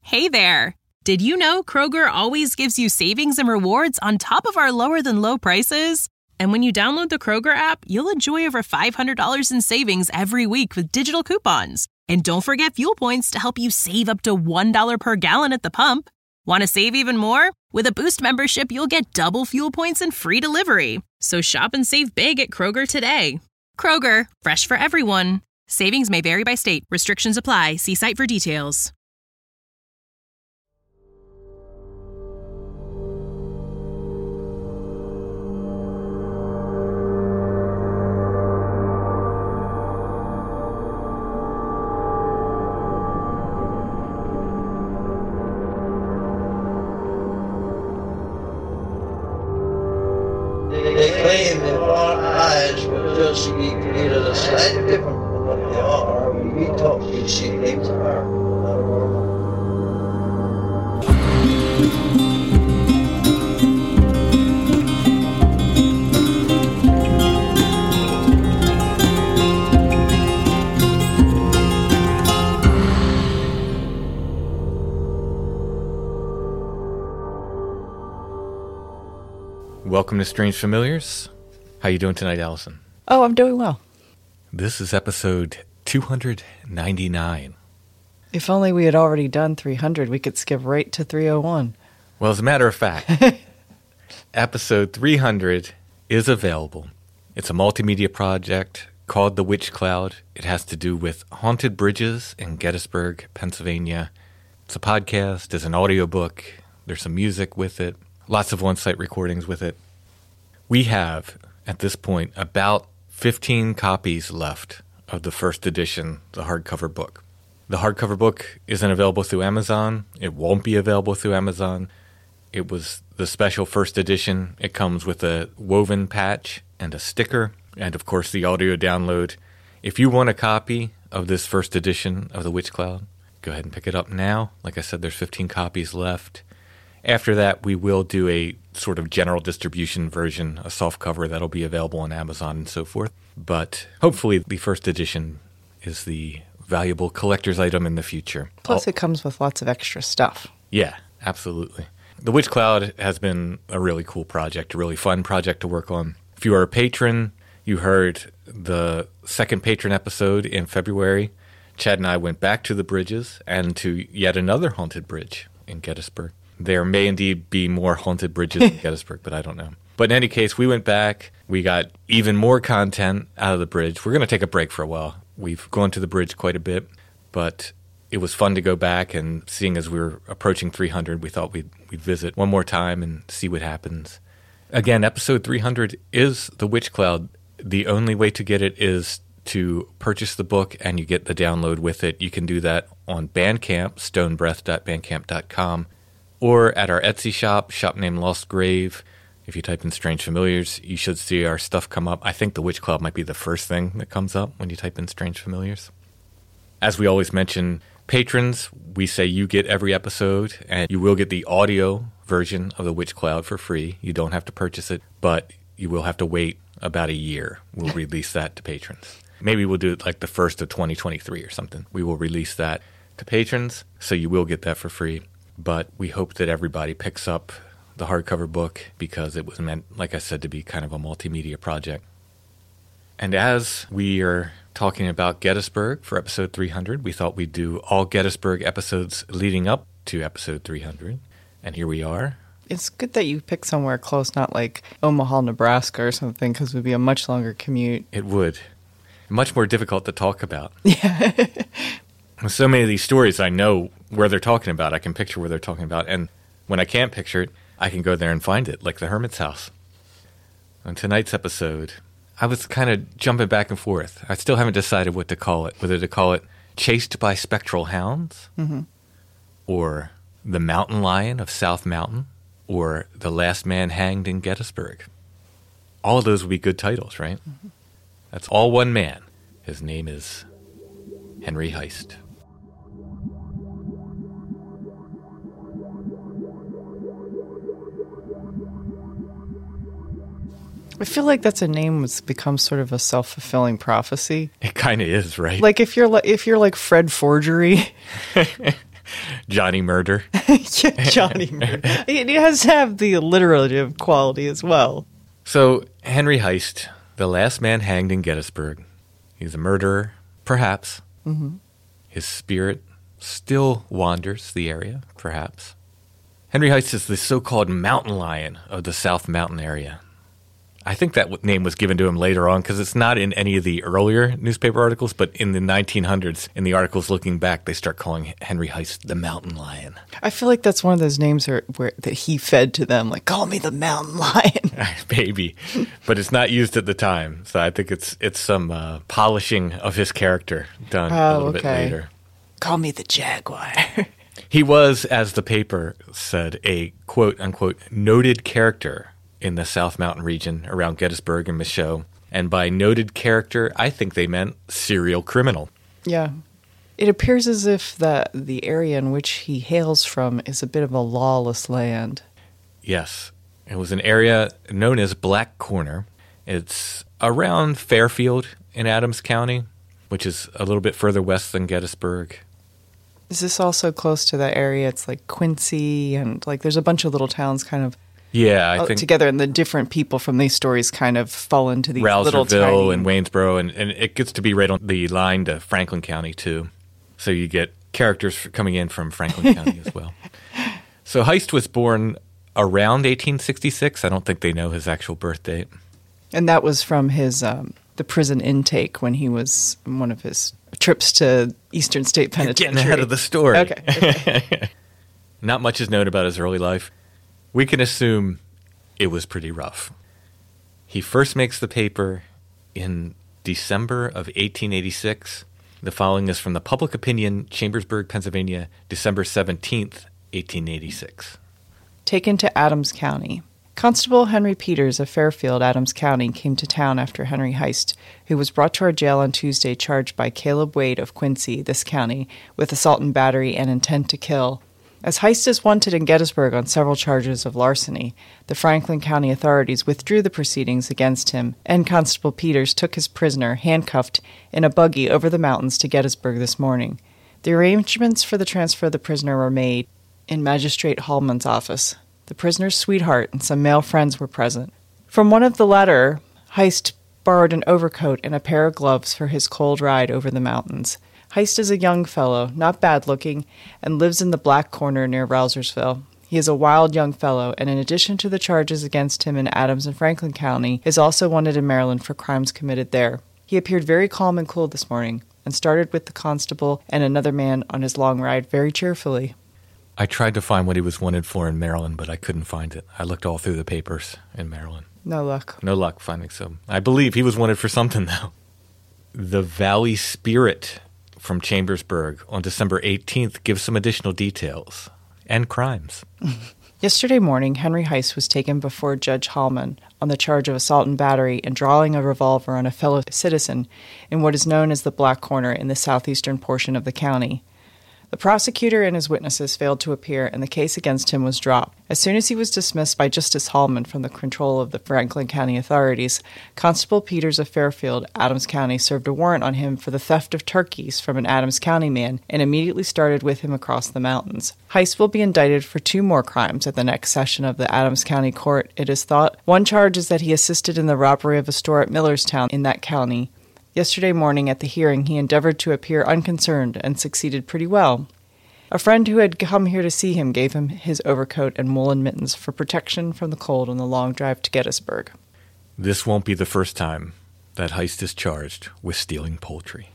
Hey there! Did you know Kroger always gives you savings and rewards on top of our lower-than-low prices? And when you download the Kroger app, you'll enjoy over $500 in savings every week with digital coupons. And don't forget fuel points to help you save up to $1 per gallon at the pump. Want to save even more? With a Boost membership, you'll get double fuel points and free delivery. So shop and save big at Kroger today. Kroger, fresh for everyone. Savings may vary by state. Restrictions apply. See site for details. They claim that our eyes will just be created a slightly different from what they are when we talk, we see things are not normal. Welcome to Strange Familiars. How you doing tonight, Allison? Oh, I'm doing well. This is episode 299. If only we had already done 300, we could skip right to 301. Well, as a matter of fact, episode 300 is available. It's a multimedia project called The Witch Cloud. It has to do with haunted bridges in Gettysburg, Pennsylvania. It's a podcast, there's an audiobook, there's some music with it, lots of on-site recordings with it. We have, at this point, about 15 copies left of the first edition, the hardcover book. The hardcover book isn't available through Amazon. It won't be available through Amazon. It was the special first edition. It comes with a woven patch and a sticker, and of course the audio download. If you want a copy of this first edition of The Witch Cloud, go ahead and pick it up now. Like I said, there's 15 copies left. After that, we will do a sort of general distribution version, a soft cover that'll be available on Amazon and so forth. But hopefully the first edition is the valuable collector's item in the future. Plus, it comes with lots of extra stuff. Yeah, absolutely. The Witch Cloud has been a really cool project, a really fun project to work on. If you are a patron, you heard the second patron episode in February. Chad and I went back to the bridges and to yet another haunted bridge in Gettysburg. There may indeed be more haunted bridges in Gettysburg, but I don't know. But in any case, we went back. We got even more content out of the bridge. We're going to take a break for a while. We've gone to the bridge quite a bit, but it was fun to go back, and seeing as we were approaching 300, we thought we'd visit one more time and see what happens. Again, episode 300 is The Witch Cloud. The only way to get it is to purchase the book, and you get the download with it. You can do that on Bandcamp, stonebreath.bandcamp.com. Or at our Etsy shop named Lost Grave. If you type in Strange Familiars, you should see our stuff come up. I think The Witch Cloud might be the first thing that comes up when you type in Strange Familiars. As we always mention, patrons, we say you get every episode, and you will get the audio version of The Witch Cloud for free. You don't have to purchase it, but you will have to wait about a year. We'll release that to patrons. Maybe we'll do it like the first of 2023 or something. We will release that to patrons, so you will get that for free. But we hope that everybody picks up the hardcover book because it was meant, like I said, to be kind of a multimedia project. And as we are talking about Gettysburg for episode 300, we thought we'd do all Gettysburg episodes leading up to episode 300. And here we are. It's good that you picked somewhere close, not like Omaha, Nebraska or something, because it would be a much longer commute. It would. Much more difficult to talk about. Yeah. So many of these stories, I know where they're talking about. I can picture where they're talking about. And when I can't picture it, I can go there and find it, like the Hermit's House. On tonight's episode, I was kind of jumping back and forth. I still haven't decided what to call it, whether to call it Chased by Spectral Hounds, or The Mountain Lion of South Mountain, or The Last Man Hanged in Gettysburg. All of those would be good titles, right? That's all one man. His name is Henry Heist. I feel like that's a name that's become sort of a self-fulfilling prophecy. It kind of is, right? Like if you're like Fred Forgery, Johnny Murder. Yeah, Johnny Murder. It has to have the alliterative quality as well. So, Henry Heist, the last man hanged in Gettysburg. He's a murderer, perhaps. Mm-hmm. His spirit still wanders the area, perhaps. Henry Heist is the so-called mountain lion of the South Mountain area. I think that name was given to him later on because it's not in any of the earlier newspaper articles, but in the 1900s, in the articles looking back, they start calling Henry Heist the mountain lion. I feel like that's one of those names that he fed to them, like, call me the mountain lion. Maybe, but it's not used at the time. So I think it's some polishing of his character done a little bit later. Call me the jaguar. He was, as the paper said, a quote-unquote noted character in the South Mountain region around Gettysburg and Michaux. And by noted character, I think they meant serial criminal. Yeah. It appears as if the area in which he hails from is a bit of a lawless land. Yes. It was an area known as Black Corner. It's around Fairfield in Adams County, which is a little bit further west than Gettysburg. Is this also close to that area? It's like Quincy and like there's a bunch of little towns kind of I think together, and the different people from these stories kind of fall into these little tiny... Rouserville and Waynesboro, and it gets to be right on the line to Franklin County, too. So you get characters coming in from Franklin County as well. So Heist was born around 1866. I don't think they know his actual birth date. And that was from his the prison intake when he was one of his trips to Eastern State Penitentiary. You're getting ahead of the story. Okay. Not much is known about his early life. We can assume it was pretty rough. He first makes the paper in December of 1886. The following is from the Public Opinion, Chambersburg, Pennsylvania, December 17th, 1886. Taken to Adams County. Constable Henry Peters of Fairfield, Adams County, came to town after Henry Heist, who was brought to our jail on Tuesday charged by Caleb Wade of Quincy, this county, with assault and battery and intent to kill. As Heist is wanted in Gettysburg on several charges of larceny, the Franklin County authorities withdrew the proceedings against him, and Constable Peters took his prisoner, handcuffed, in a buggy over the mountains to Gettysburg this morning. The arrangements for the transfer of the prisoner were made in Magistrate Hallman's office. The prisoner's sweetheart and some male friends were present. From one of the latter, Heist borrowed an overcoat and a pair of gloves for his cold ride over the mountains. Heist is a young fellow, not bad-looking, and lives in the Black Corner near Rousersville. He is a wild young fellow, and in addition to the charges against him in Adams and Franklin County, is also wanted in Maryland for crimes committed there. He appeared very calm and cool this morning, and started with the constable and another man on his long ride very cheerfully. I tried to find what he was wanted for in Maryland, but I couldn't find it. I looked all through the papers in Maryland. No luck. No luck finding so. I believe he was wanted for something, though. The Valley Spirit from Chambersburg on December 18th gives some additional details and crimes. Yesterday morning, Henry Heist was taken before Judge Hallman on the charge of assault and battery and drawing a revolver on a fellow citizen in what is known as the Black Corner in the southeastern portion of the county. The prosecutor and his witnesses failed to appear, and the case against him was dropped. As soon as he was dismissed by Justice Hallman from the control of the Franklin County authorities, Constable Peters of Fairfield, Adams County, served a warrant on him for the theft of turkeys from an Adams County man and immediately started with him across the mountains. Heist will be indicted for 2 more crimes at the next session of the Adams County Court, it is thought. One charge is that he assisted in the robbery of a store at Millerstown in that county. Yesterday morning at the hearing, he endeavored to appear unconcerned and succeeded pretty well. A friend who had come here to see him gave him his overcoat and woolen mittens for protection from the cold on the long drive to Gettysburg. This won't be the first time that Heist is charged with stealing poultry.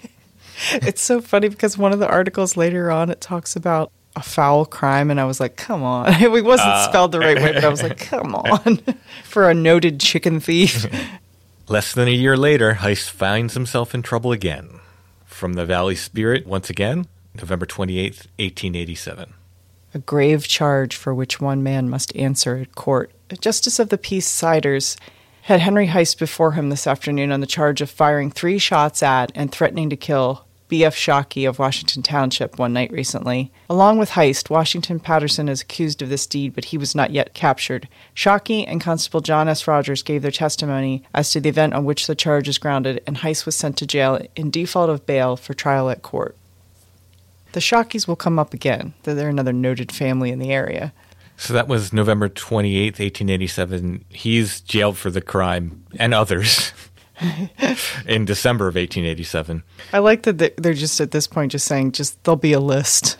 It's so funny because one of the articles later on, it talks about a foul crime, and I was like, come on. It wasn't spelled the right way, but I was like, come on. For a noted chicken thief. Less than a year later, Heist finds himself in trouble again. From the Valley Spirit, once again, November 28th, 1887. A grave charge for which one man must answer at court. A justice of the peace Siders had Henry Heist before him this afternoon on the charge of firing 3 shots at and threatening to kill B.F. Shockey of Washington Township one night recently. Along with Heist, Washington Patterson is accused of this deed, but he was not yet captured. Shockey and Constable John S. Rogers gave their testimony as to the event on which the charge is grounded, and Heist was sent to jail in default of bail for trial at court. The Shockeys will come up again. They're another noted family in the area. So that was November 28th, 1887. He's jailed for the crime and others in December of 1887. I like that they're just at this point just saying, there'll be a list.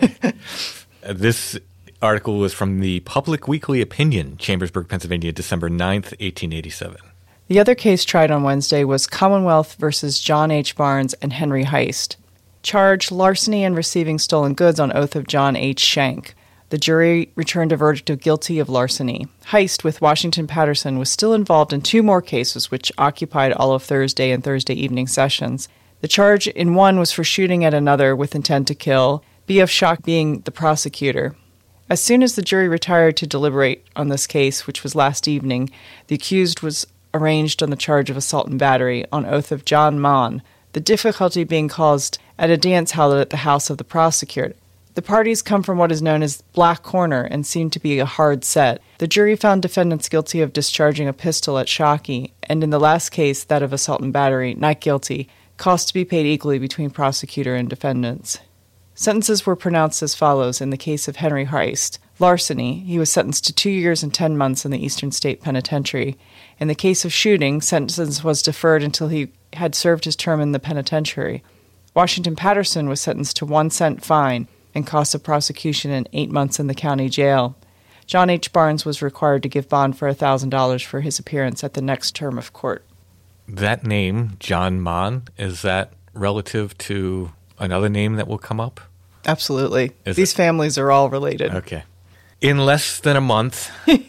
This article was from the Public Weekly Opinion, Chambersburg, Pennsylvania, December 9th, 1887. The other case tried on Wednesday was Commonwealth versus John H. Barnes and Henry Heist. Charge, larceny and receiving stolen goods on oath of John H. Schenck. The jury returned a verdict of guilty of larceny. Heist, with Washington Patterson, was still involved in 2 more cases which occupied all of Thursday and Thursday evening sessions. The charge in one was for shooting at another with intent to kill, B.F. Schock being the prosecutor. As soon as the jury retired to deliberate on this case, which was last evening, the accused was arraigned on the charge of assault and battery on oath of John Mahon, the difficulty being caused at a dance held at the house of the prosecutor. The parties come from what is known as Black Corner and seem to be a hard set. The jury found defendants guilty of discharging a pistol at Shockey, and in the last case, that of assault and battery, not guilty, costs to be paid equally between prosecutor and defendants. Sentences were pronounced as follows in the case of Henry Heist. Larceny, he was sentenced to 2 years and 10 months in the Eastern State Penitentiary. In the case of shooting, sentence was deferred until he had served his term in the penitentiary. Washington Patterson was sentenced to 1 cent fine and costs of prosecution and 8 months in the county jail. John H. Barnes was required to give bond for $1,000 for his appearance at the next term of court. That name, John Mahon, is that relative to another name that will come up? Absolutely. These families are all related. Okay. In less than a month,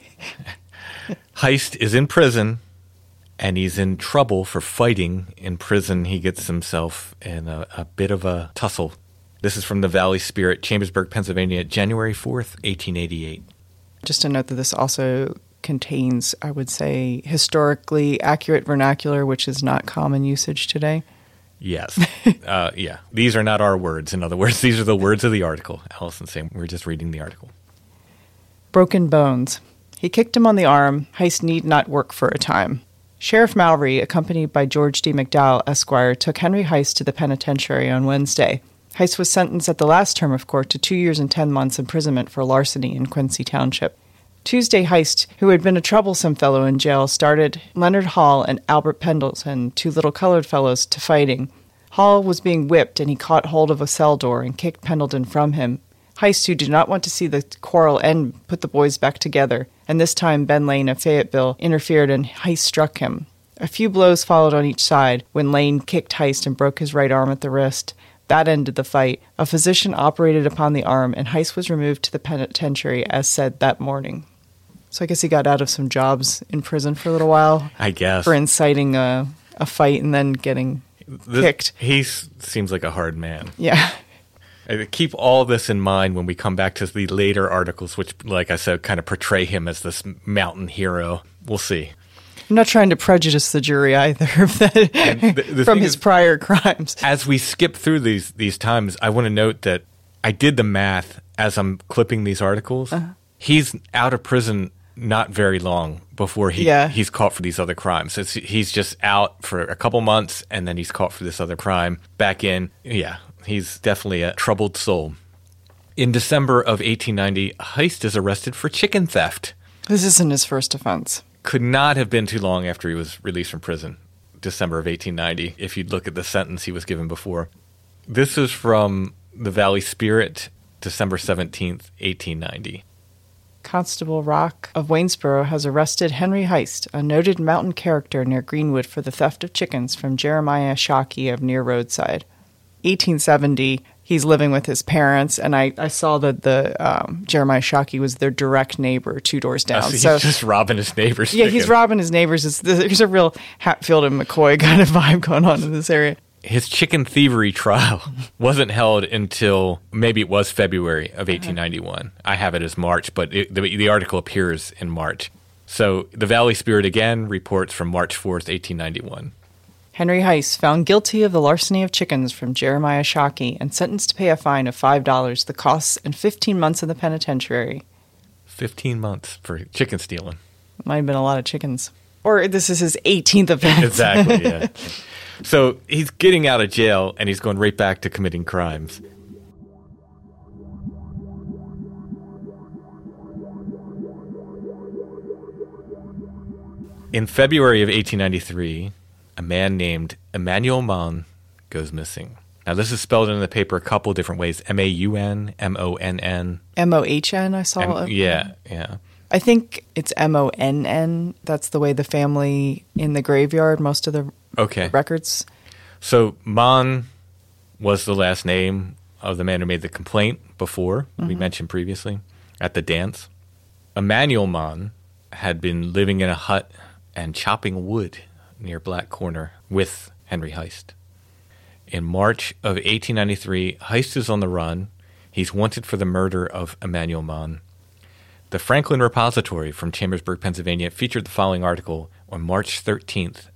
Heist is in prison, and he's in trouble for fighting in prison. He gets himself in a bit of a tussle. This is from the Valley Spirit, Chambersburg, Pennsylvania, January 4th, 1888. Just to note that this also contains, I would say, historically accurate vernacular, which is not common usage today. Yes. Yeah. These are not our words. In other words, these are the words of the article. Allison's saying we're just reading the article. Broken bones. He kicked him on the arm. Heist need not work for a time. Sheriff Mallory, accompanied by George D. McDowell, Esquire, took Henry Heist to the penitentiary on Wednesday. Heist was sentenced at the last term of court to 2 years and 10 months imprisonment for larceny in Quincy Township. Tuesday, Heist, who had been a troublesome fellow in jail, started Leonard Hall and Albert Pendleton, 2 little colored fellows, to fighting. Hall was being whipped, and he caught hold of a cell door and kicked Pendleton from him. Heist, who did not want to see the quarrel end, put the boys back together, and this time Ben Lane of Fayetteville interfered and Heist struck him. A few blows followed on each side when Lane kicked Heist and broke his right arm at the wrist. That ended the fight. A physician operated upon the arm, and Heist was removed to the penitentiary as said that morning. So I guess he got out of some jobs in prison for a little while. I guess. For inciting a fight and then getting kicked. He seems like a hard man. Yeah. Keep all this in mind when we come back to the later articles, which, like I said, kind of portray him as this mountain hero. We'll see. I'm not trying to prejudice the jury either from his prior crimes. As we skip through these times, I want to note that I did the math as I'm clipping these articles. Uh-huh. He's out of prison not very long before he's caught for these other crimes. He's just out for a couple months, and then he's caught for this other crime. Back in, he's definitely a troubled soul. In December of 1890, Heist is arrested for chicken theft. This isn't his first offense. Could not have been too long after he was released from prison, December of 1890, if you'd look at the sentence he was given before. This is from the Valley Spirit, December 17th, 1890. Constable Rock of Waynesboro has arrested Henry Heist, a noted mountain character near Greenwood, for the theft of chickens from Jeremiah Shockey of near Roadside. 1870, he's living with his parents, and I saw that the Jeremiah Shockey was their direct neighbor 2 doors down. So he's just robbing his neighbors. Yeah, he's robbing his neighbors. There's a real Hatfield and McCoy kind of vibe going on in this area. His chicken thievery trial wasn't held until maybe it was February of 1891. I have it as March, but the article appears in March. So the Valley Spirit again reports from March 4th, 1891. Henry Heist found guilty of the larceny of chickens from Jeremiah Shockey and sentenced to pay a fine of $5, the costs, and 15 months in the penitentiary. 15 months for chicken stealing. Might have been a lot of chickens. Or this is his 18th offense. Exactly, yeah. So he's getting out of jail, and he's going right back to committing crimes. In February of 1893, a man named Emmanuel Mon goes missing. Now, this is spelled in the paper a couple different ways. M-A-U-N, M-O-N-N. M-O-H-N, I saw. Yeah. I think it's M-O-N-N. That's the way the family in the graveyard, most of the records. So Mon was the last name of the man who made the complaint before, we mentioned previously, at the dance. Emmanuel Mon had been living in a hut and chopping wood near Black Corner with Henry Heist. In March of 1893, Heist is on the run. He's wanted for the murder of Emmanuel Mon. The Franklin Repository from Chambersburg, Pennsylvania, featured the following article on March 13th,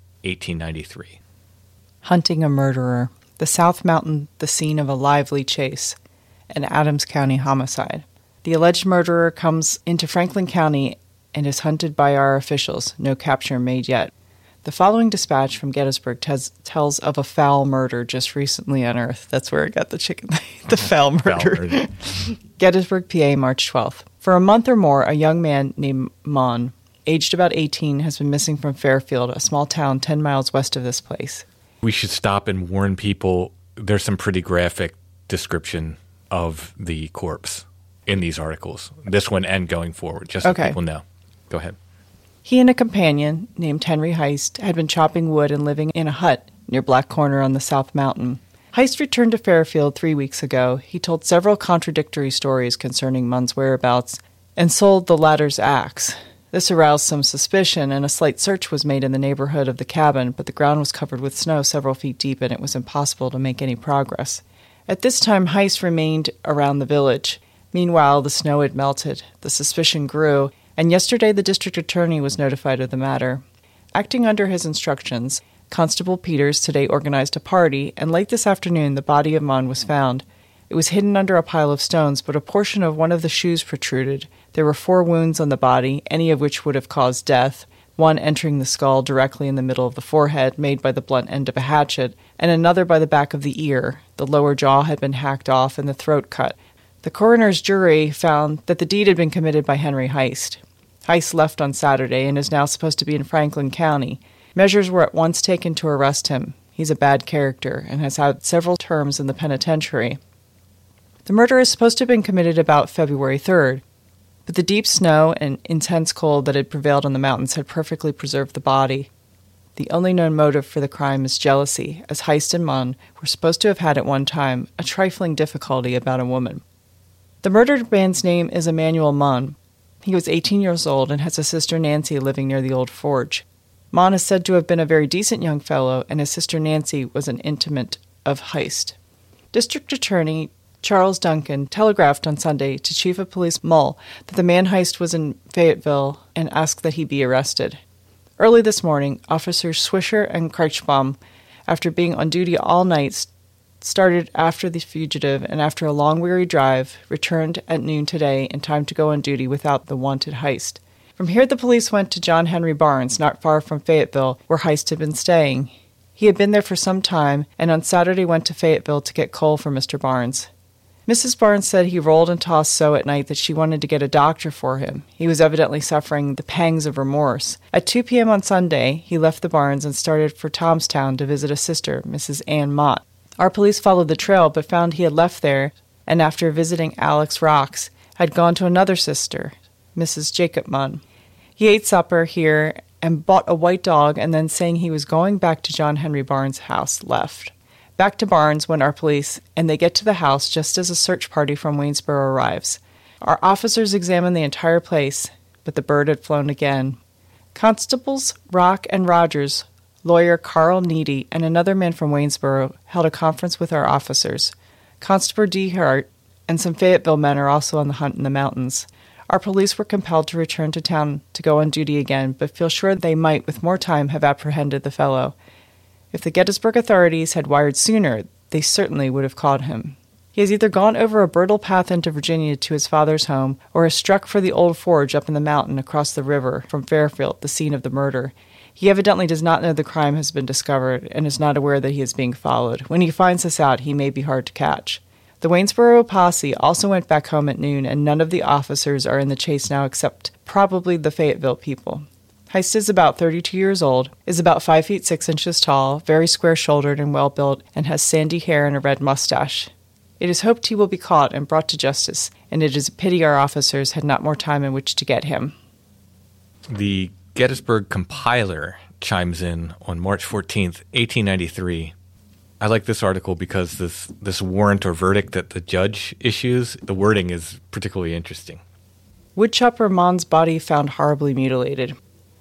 1893. Hunting a murderer. The South Mountain, the scene of a lively chase. An Adams County homicide. The alleged murderer comes into Franklin County and is hunted by our officials. No capture made yet. The following dispatch from Gettysburg tells of a foul murder just recently unearthed. That's where I got the chicken. The foul murder. Gettysburg, PA, March 12th. For a month or more, a young man named Mon, aged about 18, has been missing from Fairfield, a small town 10 miles west of this place. We should stop and warn people. There's some pretty graphic description of the corpse in these articles. This one and going forward, just so people know. Go ahead. He and a companion named Henry Heist had been chopping wood and living in a hut near Black Corner on the South Mountain. Heist returned to Fairfield 3 weeks ago. He told several contradictory stories concerning Mon's whereabouts and sold the latter's axe. This aroused some suspicion, and a slight search was made in the neighborhood of the cabin, but the ground was covered with snow several feet deep, and it was impossible to make any progress. At this time, Heist remained around the village. Meanwhile, the snow had melted. The suspicion grew, and yesterday the district attorney was notified of the matter. Acting under his instructions, Constable Peters today organized a party, and late this afternoon the body of Mon was found. It was hidden under a pile of stones, but a portion of one of the shoes protruded. There were 4 wounds on the body, any of which would have caused death, one entering the skull directly in the middle of the forehead, made by the blunt end of a hatchet, and another by the back of the ear. The lower jaw had been hacked off and the throat cut. The coroner's jury found that the deed had been committed by Henry Heist. Heist left on Saturday and is now supposed to be in Franklin County. Measures were at once taken to arrest him. He's a bad character and has had several terms in the penitentiary. The murder is supposed to have been committed about February 3rd, but the deep snow and intense cold that had prevailed on the mountains had perfectly preserved the body. The only known motive for the crime is jealousy, as Heist and Mon were supposed to have had at one time a trifling difficulty about a woman. The murdered man's name is Emmanuel Mon. He was 18 years old and has a sister Nancy living near the old forge. Mon is said to have been a very decent young fellow, and his sister Nancy was an intimate of Heist. District Attorney Charles Duncan telegraphed on Sunday to Chief of Police Mull that the man Heist was in Fayetteville and asked that he be arrested. Early this morning, Officers Swisher and Kreichbaum, after being on duty all night, started after the fugitive and after a long weary drive, returned at noon today in time to go on duty without the wanted Heist. From here the police went to John Henry Barnes, not far from Fayetteville, where Heist had been staying. He had been there for some time, and on Saturday went to Fayetteville to get coal for Mr. Barnes. Mrs. Barnes said he rolled and tossed so at night that she wanted to get a doctor for him. He was evidently suffering the pangs of remorse. At 2 p.m. on Sunday, he left the Barnes and started for Tomstown to visit a sister, Mrs. Ann Mott. Our police followed the trail, but found he had left there, and after visiting Alex Rocks, had gone to another sister, Mrs. Jacob Munn. He ate supper here and bought a white dog, and then saying he was going back to John Henry Barnes' house, left. Back to Barnes went our police, and they get to the house just as a search party from Waynesboro arrives. Our officers examined the entire place, but the bird had flown again. Constables Rock and Rogers, lawyer Carl Needy, and another man from Waynesboro held a conference with our officers. Constable D. Hart and some Fayetteville men are also on the hunt in the mountains. Our police were compelled to return to town to go on duty again, but feel sure they might, with more time, have apprehended the fellow. If the Gettysburg authorities had wired sooner, they certainly would have caught him. He has either gone over a brutal path into Virginia to his father's home, or has struck for the old forge up in the mountain across the river from Fairfield, the scene of the murder. He evidently does not know the crime has been discovered, and is not aware that he is being followed. When he finds this out, he may be hard to catch. The Waynesboro posse also went back home at noon, and none of the officers are in the chase now except probably the Fayetteville people. Heist is about 32 years old, is about 5 feet 6 inches tall, very square-shouldered and well-built, and has sandy hair and a red mustache. It is hoped he will be caught and brought to justice, and it is a pity our officers had not more time in which to get him. The Gettysburg Compiler chimes in on March 14th, 1893. I like this article because this warrant or verdict that the judge issues, the wording is particularly interesting. Woodchopper Mon's body found horribly mutilated.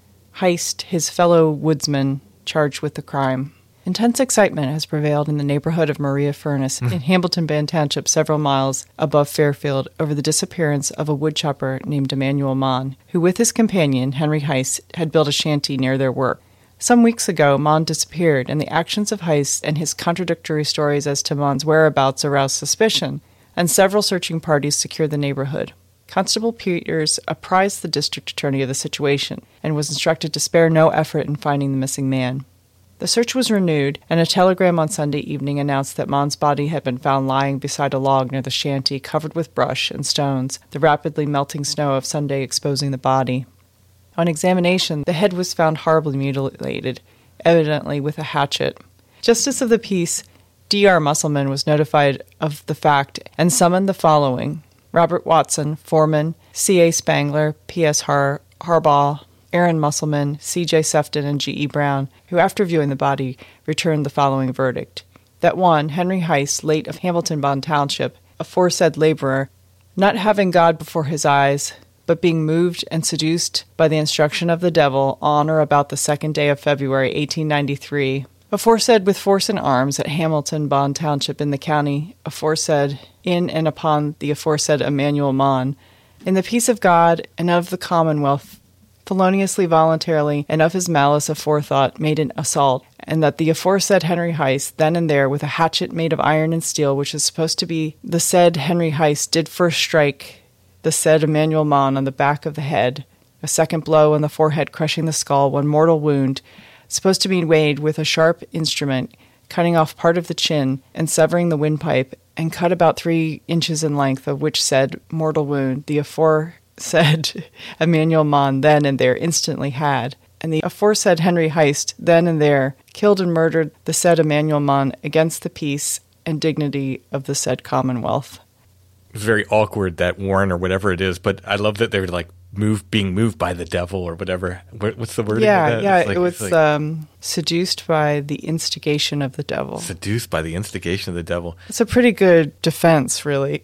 Heist, his fellow woodsman, charged with the crime. Intense excitement has prevailed in the neighborhood of Maria Furnace in Hamilton Bend Township, several miles above Fairfield, over the disappearance of a woodchopper named Emmanuel Mon, who with his companion, Henry Heist, had built a shanty near their work. Some weeks ago, Mon disappeared, and the actions of Heist and his contradictory stories as to Mon's whereabouts aroused suspicion, and several searching parties secured the neighborhood. Constable Peters apprised the district attorney of the situation and was instructed to spare no effort in finding the missing man. The search was renewed, and a telegram on Sunday evening announced that Mon's body had been found lying beside a log near the shanty, covered with brush and stones, the rapidly melting snow of Sunday exposing the body. On examination, the head was found horribly mutilated, evidently with a hatchet. Justice of the Peace D.R. Musselman was notified of the fact and summoned the following: Robert Watson, foreman; C.A. Spangler, P.S. Harbaugh, Aaron Musselman, C.J. Sefton, and G.E. Brown, who, after viewing the body, returned the following verdict: that one, Henry Heist, late of Hamilton Bond Township, aforesaid laborer, not having God before his eyes, but being moved and seduced by the instruction of the devil on or about the 2nd day of February, 1893, aforesaid with force and arms at Hamilton Bond Township in the county, aforesaid in and upon the aforesaid Emmanuel Mon, in the peace of God and of the Commonwealth, feloniously, voluntarily, and of his malice aforethought, made an assault, and that the aforesaid Henry Heist, then and there, with a hatchet made of iron and steel, which is supposed to be the said Henry Heist, did first strike the said Emmanuel Mon on the back of the head, a second blow on the forehead crushing the skull, one mortal wound, supposed to be made with a sharp instrument, cutting off part of the chin and severing the windpipe, and cut about 3 inches in length, of which said mortal wound the aforesaid Emmanuel Mon then and there instantly had, and the aforesaid Henry Heist then and there killed and murdered the said Emmanuel Mon against the peace and dignity of the said Commonwealth. It's very awkward, that warrant or whatever it is, but I love that they're like being moved by the devil or whatever. What's the word? It was seduced by the instigation of the devil. Seduced by the instigation of the devil. It's a pretty good defense, really.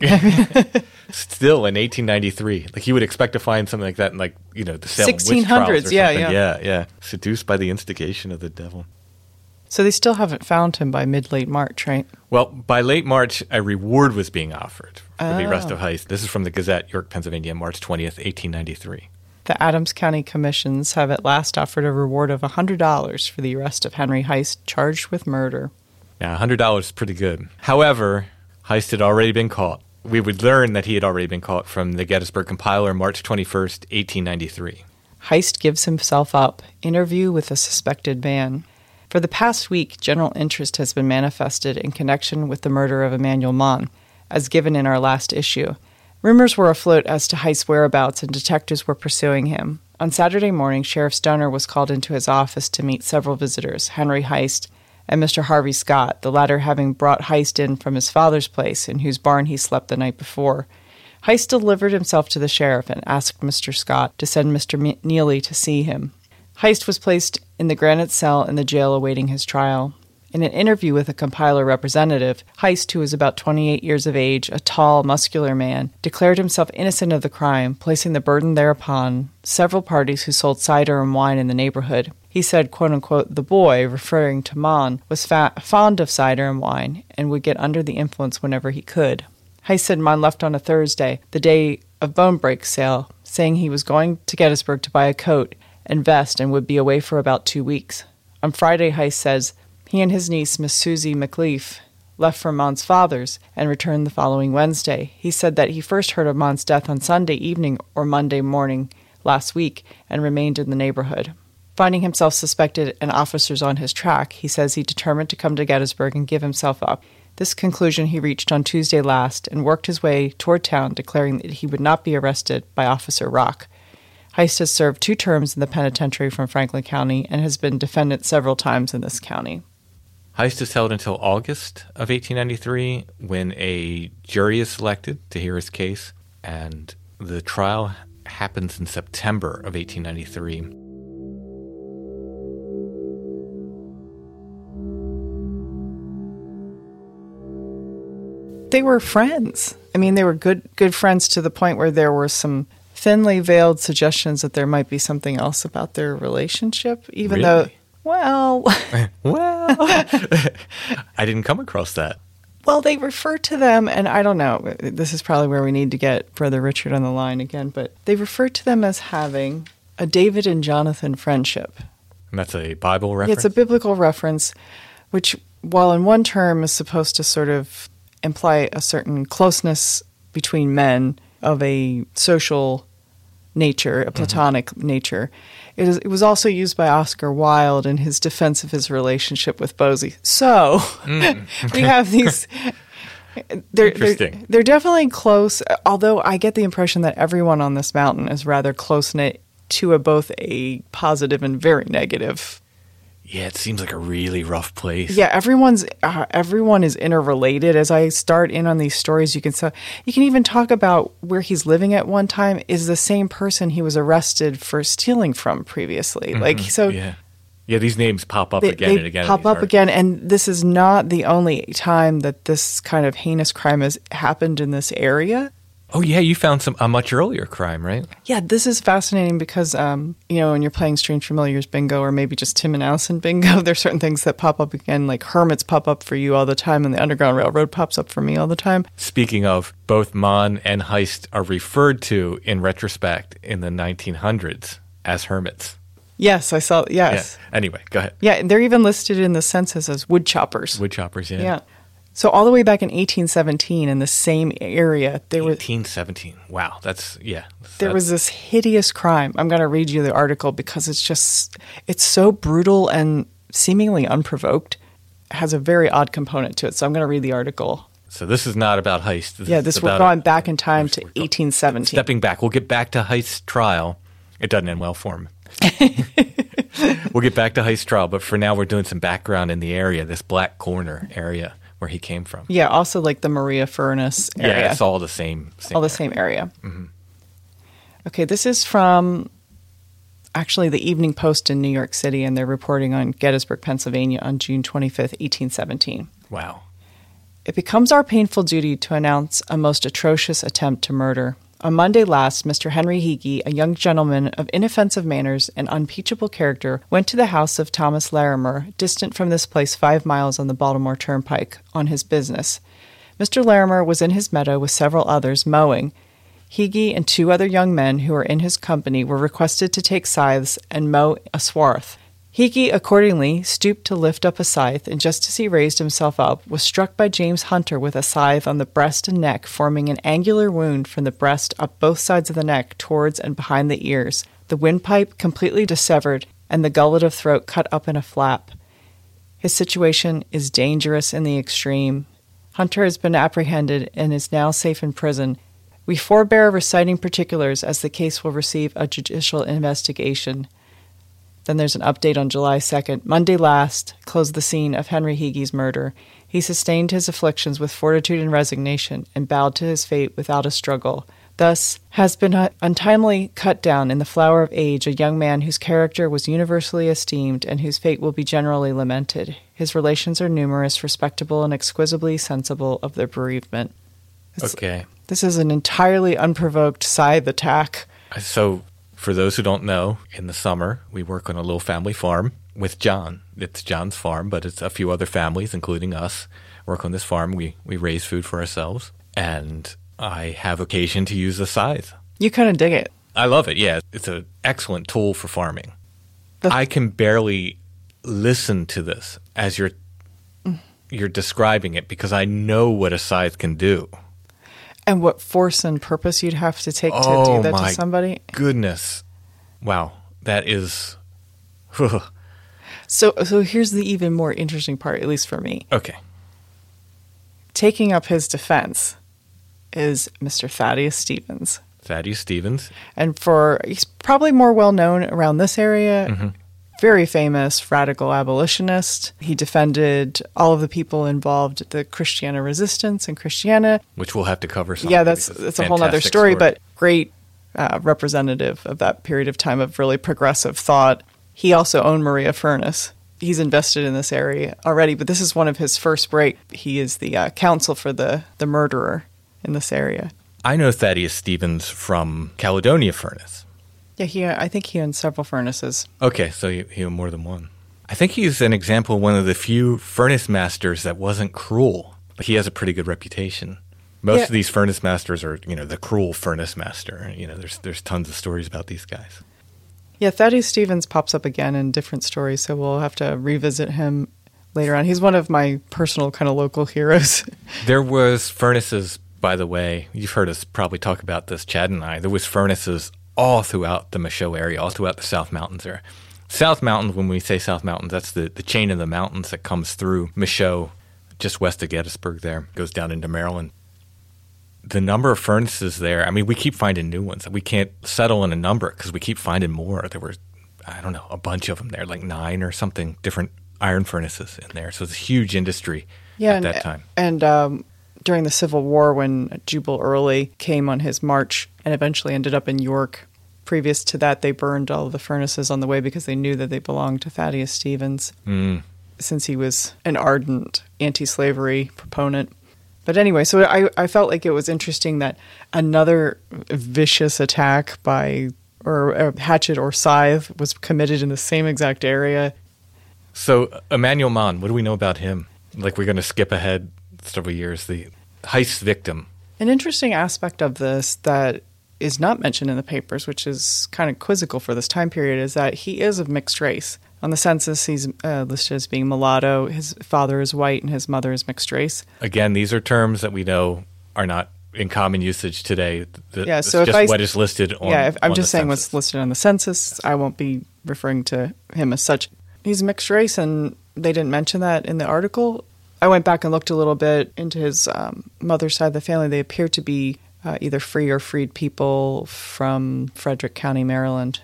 Still in 1893, like you would expect to find something like that in, like, you know, the Salem witch 1600s, trials or something. yeah. Seduced by the instigation of the devil. So they still haven't found him by mid-late March, right? Well, by late March, a reward was being offered for the arrest of Heist. This is from the Gazette, York, Pennsylvania, March 20th, 1893. The Adams County Commissions have at last offered a reward of $100 for the arrest of Henry Heist, charged with murder. Now, $100 is pretty good. However, Heist had already been caught. We would learn that he had already been caught from the Gettysburg Compiler, March 21st, 1893. Heist gives himself up. Interview with a suspected man. For the past week, general interest has been manifested in connection with the murder of Emmanuel Mon, as given in our last issue. Rumors were afloat as to Heist's whereabouts, and detectives were pursuing him. On Saturday morning, Sheriff Stoner was called into his office to meet several visitors, Henry Heist and Mr. Harvey Scott, the latter having brought Heist in from his father's place, in whose barn he slept the night before. Heist delivered himself to the sheriff and asked Mr. Scott to send Mr. Neely to see him. Heist was placed in the granite cell in the jail awaiting his trial. In an interview with a compiler representative, Heist, who was about 28 years of age, a tall, muscular man, declared himself innocent of the crime, placing the burden thereupon several parties who sold cider and wine in the neighborhood. He said, quote-unquote, the boy, referring to Mon, was fond of cider and wine and would get under the influence whenever he could. Heist said Mon left on a Thursday, the day of Bone Break sale, saying he was going to Gettysburg to buy a coat and vest and would be away for about 2 weeks. On Friday, Heist says, he and his niece, Miss Susie McLeaf, left for Mon's father's and returned the following Wednesday. He said that he first heard of Mon's death on Sunday evening or Monday morning last week and remained in the neighborhood. Finding himself suspected and officers on his track, he says he determined to come to Gettysburg and give himself up. This conclusion he reached on Tuesday last and worked his way toward town, declaring that he would not be arrested by Officer Rock. Heist has served 2 terms in the penitentiary from Franklin County and has been defendant several times in this county. Heist is held until August of 1893 when a jury is selected to hear his case, and the trial happens in September of 1893. They were friends. I mean, they were good friends to the point where there were some thinly veiled suggestions that there might be something else about their relationship, even though, well, I didn't come across that. Well, they refer to them, and I don't know, this is probably where we need to get Brother Richard on the line again, but they refer to them as having a David and Jonathan friendship. And that's a Bible reference? It's a biblical reference, which, while in one term is supposed to sort of imply a certain closeness between men of a social nature, a platonic nature. It was also used by Oscar Wilde in his defense of his relationship with Bosie. So we have these. They're definitely close, although I get the impression that everyone on this mountain is rather close-knit to both a positive and very negative. Yeah, it seems like a really rough place. Yeah, everyone is interrelated. As I start in on these stories, you can even talk about where he's living at one time is the same person he was arrested for stealing from previously. Yeah, these names pop up again and again. Pop up again, and this is not the only time that this kind of heinous crime has happened in this area. Oh, yeah, you found a much earlier crime, right? Yeah, this is fascinating because, when you're playing Strange Familiars bingo or maybe just Tim and Allison bingo, there's certain things that pop up again, like hermits pop up for you all the time and the Underground Railroad pops up for me all the time. Speaking of, both Mon and Heist are referred to in retrospect in the 1900s as hermits. Yes, I saw, yes. Yeah. Anyway, go ahead. Yeah, they're even listed in the census as woodchoppers. Woodchoppers, yeah. Yeah. So all the way back in 1817 in the same area, there was 1817. Wow, there was this hideous crime. I'm going to read you the article because it's so brutal and seemingly unprovoked. It has a very odd component to it. So I'm going to read the article. So this is not about Heist. We're going back in time to 1817. Stepping back, we'll get back to Heist's trial. It doesn't end well for him. We'll get back to Heist's trial, but for now we're doing some background in the area, this Black Corner area where he came from. Yeah, also like the Maria Furnace area. Yeah, it's all the same same area. Mm-hmm. Okay, this is from actually the Evening Post in New York City, and they're reporting on Gettysburg, Pennsylvania on June 25th, 1817. Wow. It becomes our painful duty to announce a most atrocious attempt to murder. On Monday last, Mr. Henry Hickey, a young gentleman of inoffensive manners and unimpeachable character, went to the house of Thomas Larimer, distant from this place 5 miles on the Baltimore Turnpike, on his business. Mr. Larimer was in his meadow with several others, mowing. Hickey and 2 other young men who were in his company were requested to take scythes and mow a swath. Hickey accordingly stooped to lift up a scythe, and just as he raised himself up, was struck by James Hunter with a scythe on the breast and neck, forming an angular wound from the breast up both sides of the neck towards and behind the ears, the windpipe completely dissevered, and the gullet of throat cut up in a flap. His situation is dangerous in the extreme. Hunter has been apprehended and is now safe in prison. We forbear reciting particulars as the case will receive a judicial investigation. Then there's an update on July 2nd. Monday last closed the scene of Henry Hickey's murder. He sustained his afflictions with fortitude and resignation, and bowed to his fate without a struggle. Thus has been untimely cut down in the flower of age a young man whose character was universally esteemed, and whose fate will be generally lamented. His relations are numerous, respectable, and exquisitely sensible of their bereavement. Okay. This is an entirely unprovoked scythe attack. So, for those who don't know, in the summer, we work on a little family farm with John. It's John's farm, but it's a few other families, including us, work on this farm. We raise food for ourselves, and I have occasion to use a scythe. You kind of dig it. I love it, yeah. It's an excellent tool for farming. I can barely listen to this as you're describing it because I know what a scythe can do. And what force and purpose you'd have to take to do that to somebody? Goodness. Wow. That is... So here's the even more interesting part, at least for me. Okay. Taking up his defense is Mr. Thaddeus Stevens. Thaddeus Stevens. And he's probably more well known around this area. Very famous radical abolitionist. He defended all of the people involved at the Christiana resistance in Christiana. Which we'll have to cover sometime. Yeah, that's a whole other story, but great representative of that period of time of really progressive thought. He also owned Maria Furnace. He's invested in this area already, but this is one of his first break. He is the counsel for the murderer in this area. I know Thaddeus Stevens from Caledonia Furnace. Yeah, I think he owns several furnaces. Okay, so he owned more than one. I think he's an example of one of the few furnace masters that wasn't cruel. He has a pretty good reputation. Most of these furnace masters are, the cruel furnace master. There's tons of stories about these guys. Yeah, Thaddeus Stevens pops up again in different stories, so we'll have to revisit him later on. He's one of my personal kind of local heroes. There was furnaces, by the way. You've heard us probably talk about this, Chad and I. There was furnaces all throughout the Michaud area, all throughout the South Mountains there. South Mountains, when we say South Mountains, that's the chain of the mountains that comes through Michaud, just west of Gettysburg there, goes down into Maryland. The number of furnaces there, we keep finding new ones. We can't settle in a number because we keep finding more. There were, a bunch of them there, like 9 or something, different iron furnaces in there. So it's a huge industry at that time. And during the Civil War, when Jubal Early came on his march and eventually ended up in York, previous to that, they burned all of the furnaces on the way because they knew that they belonged to Thaddeus Stevens, since he was an ardent anti-slavery proponent. But anyway, so I felt like it was interesting that another vicious attack or a hatchet or scythe was committed in the same exact area. So Emmanuel Mon, what do we know about him? Like, we're going to skip ahead several years, the heist victim. An interesting aspect of this that is not mentioned in the papers, which is kind of quizzical for this time period, is that he is of mixed race. On the census, he's listed as being mulatto. His father is white and his mother is mixed race. Again, these are terms that we know are not in common usage today. So just what is listed on I'm just saying census. what's listed on the census. I won't be referring to him as such. He's mixed race, and they didn't mention that in the article. I went back and looked a little bit into his mother's side of the family. They appear to be either free or freed people from Frederick County, Maryland,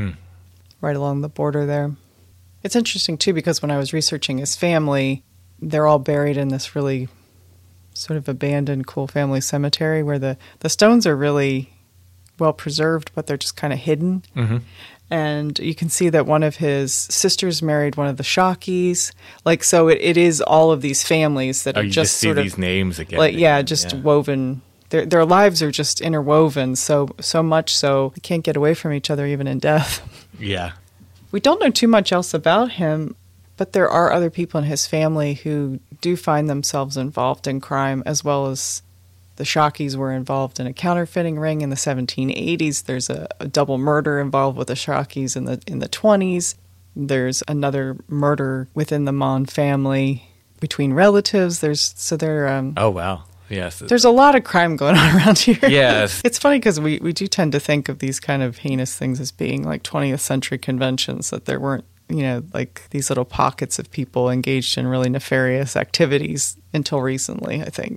right along the border there. It's interesting, too, because when I was researching his family, they're all buried in this really sort of abandoned, cool family cemetery where the stones are really well preserved, but they're just kind of hidden. Mm-hmm. And you can see that one of his sisters married one of the Shockeys. Like, so it is all of these families that are just see sort of these names again. Like, woven. Their lives are just interwoven so much so they can't get away from each other even in death. Yeah. We don't know too much else about him, but there are other people in his family who do find themselves involved in crime, as well as the Shockeys were involved in a counterfeiting ring in the 1780s. There's a double murder involved with the Shockeys in the 20s. There's another murder within the Mon family between relatives. Oh, wow. Yes. There's a lot of crime going on around here. Yes. It's funny because we do tend to think of these kind of heinous things as being like 20th century conventions, that there weren't, like these little pockets of people engaged in really nefarious activities until recently, I think.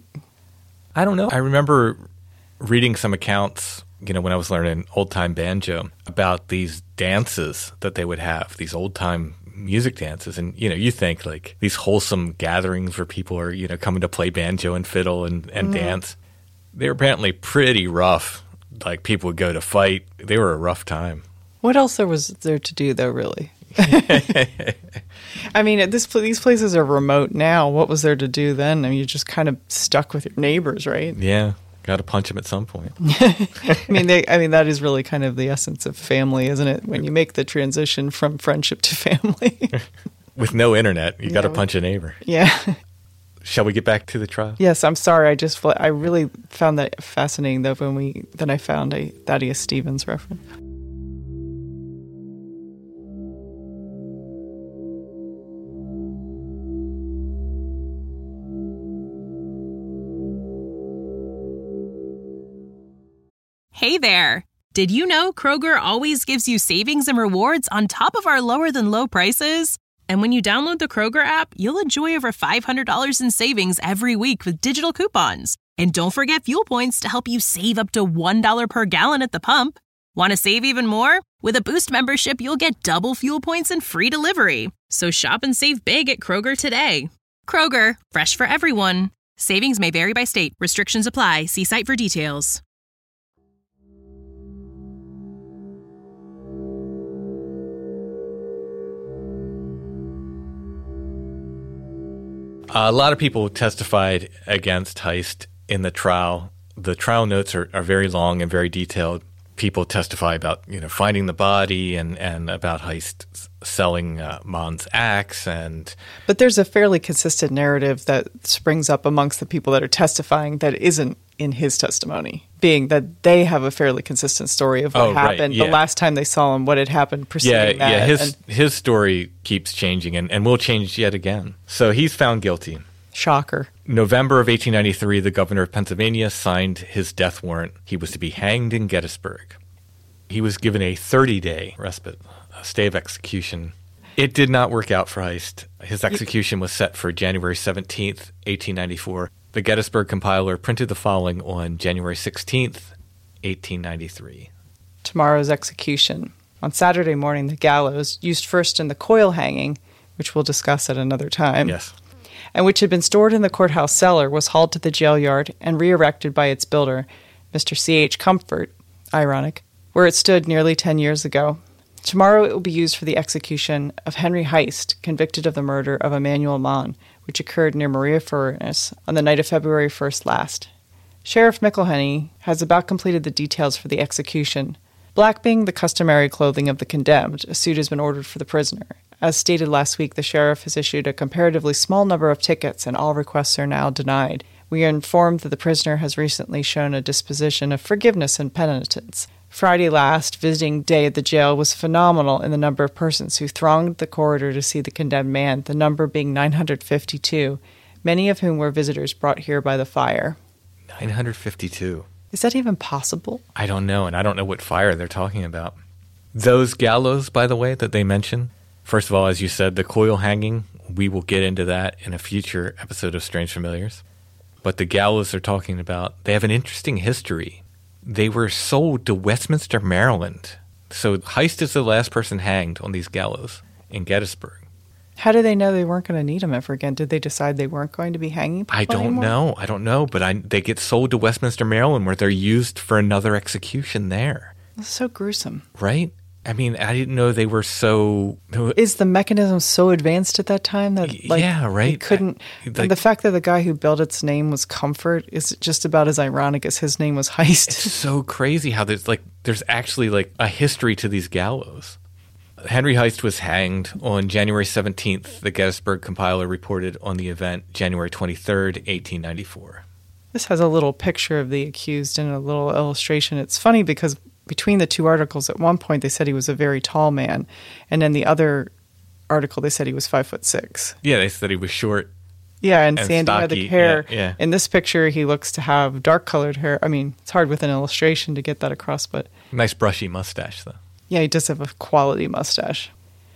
I don't know. I remember reading some accounts, when I was learning old-time banjo, about these dances that they would have, these old-time music dances. And, you think like these wholesome gatherings where people are, coming to play banjo and fiddle and dance. They were apparently pretty rough. Like, people would go to fight. They were a rough time. What else was there to do, though, really? I mean, these places are remote now. What was there to do then? I mean, you're just kind of stuck with your neighbors, right? Yeah. Got to punch them at some point. I mean, that is really kind of the essence of family, isn't it? When you make the transition from friendship to family. With no internet, you got to punch a neighbor. Yeah. Shall we get back to the trial? Yes, I'm sorry. I really found that fascinating, though, then I found a Thaddeus Stevens reference. Hey there! Did you know Kroger always gives you savings and rewards on top of our lower-than-low prices? And when you download the Kroger app, you'll enjoy over $500 in savings every week with digital coupons. And don't forget fuel points to help you save up to $1 per gallon at the pump. Want to save even more? With a Boost membership, you'll get double fuel points and free delivery. So shop and save big at Kroger today. Kroger, fresh for everyone. Savings may vary by state. Restrictions apply. See site for details. A lot of people testified against Heist in the trial. The trial notes are very long and very detailed. People testify about finding the body and about Heist selling Mon's axe. But there's a fairly consistent narrative that springs up amongst the people that are testifying that isn't in his testimony, being that they have a fairly consistent story of what happened the last time they saw him, what had happened preceding that. Yeah, his story keeps changing and will change yet again. So he's found guilty. Shocker. November of 1893, the governor of Pennsylvania signed his death warrant. He was to be hanged in Gettysburg. He was given a 30-day respite, a stay of execution. It did not work out for Heist. His execution was set for January 17th, 1894. The Gettysburg compiler printed the following on January 16th, 1893. Tomorrow's execution. On Saturday morning, the gallows, used first in the coil hanging, which we'll discuss at another time, yes, and which had been stored in the courthouse cellar, was hauled to the jail yard and re-erected by its builder, Mr. C.H. Comfort, ironic, where it stood nearly 10 years ago. Tomorrow it will be used for the execution of Henry Heist, convicted of the murder of Emmanuel Mon, which occurred near Maria Furnace on the night of February 1st last. Sheriff McElhenney has about completed the details for the execution. Black being the customary clothing of the condemned, a suit has been ordered for the prisoner. As stated last week, the sheriff has issued a comparatively small number of tickets, and all requests are now denied. We are informed that the prisoner has recently shown a disposition of forgiveness and penitence. Friday last, visiting day at the jail was phenomenal in the number of persons who thronged the corridor to see the condemned man, the number being 952, many of whom were visitors brought here by the fire. 952. Is that even possible? I don't know, and I don't know what fire they're talking about. Those gallows, by the way, that they mention, first of all, as you said, the coil hanging, we will get into that in a future episode of Strange Familiars. But the gallows they're talking about, they have an interesting history. They were sold to Westminster, Maryland. So Heist is the last person hanged on these gallows in Gettysburg. How did they know they weren't going to need them ever again? Did they decide they weren't going to be hanging people anymore? I don't know. But they get sold to Westminster, Maryland, where they're used for another execution there. That's so gruesome. Right? I mean, I didn't know they were so... Is the mechanism so advanced at that time that, yeah, right? They couldn't... and the fact that the guy who built its name was Comfort is just about as ironic as his name was Heist. It's so crazy how there's actually a history to these gallows. Henry Heist was hanged on January 17th. The Gettysburg compiler reported on the event January 23rd, 1894. This has a little picture of the accused and a little illustration. It's funny because between the two articles, at one point they said he was a very tall man, and in the other article they said he was 5'6". Yeah, they said he was short. Yeah, and sandy-headed hair. Yeah. In this picture, he looks to have dark-colored hair. I mean, it's hard with an illustration to get that across, but... Nice brushy mustache, though. Yeah, he does have a quality mustache.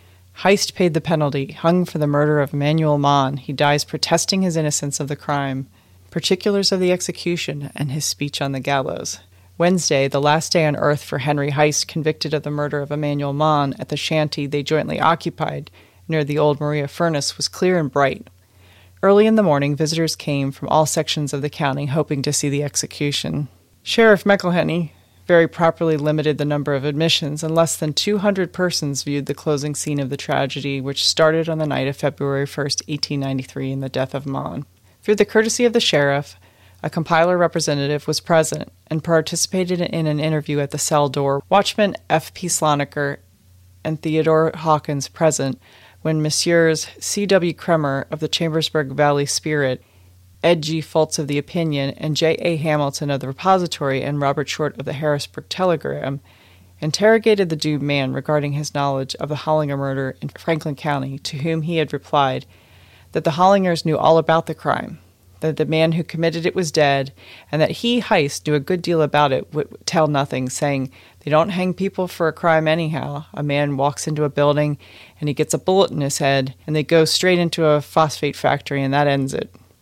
Heist paid the penalty, hung for the murder of Emmanuel Mon. He dies protesting his innocence of the crime, particulars of the execution, and his speech on the gallows. Wednesday, the last day on earth for Henry Heist, convicted of the murder of Emmanuel Mon at the shanty they jointly occupied near the old Maria Furnace, was clear and bright. Early in the morning, visitors came from all sections of the county hoping to see the execution. Sheriff McElhenney very properly limited the number of admissions, and less than 200 persons viewed the closing scene of the tragedy, which started on the night of February 1st, 1893, in the death of Mon. Through the courtesy of the sheriff, a compiler representative was present and participated in an interview at the cell door. Watchman F.P. Sloniker and Theodore Hawkins present when Messrs. C.W. Kremer of the Chambersburg Valley Spirit, Ed G. Fultz of the Opinion, and J.A. Hamilton of the Repository, and Robert Short of the Harrisburg Telegram interrogated the doomed man regarding his knowledge of the Hollinger murder in Franklin County, to whom he had replied that the Hollingers knew all about the crime, that the man who committed it was dead, and that he, Heist, knew a good deal about it, would tell nothing, saying, "They don't hang people for a crime anyhow. A man walks into a building, and he gets a bullet in his head, and they go straight into a phosphate factory, and that ends it."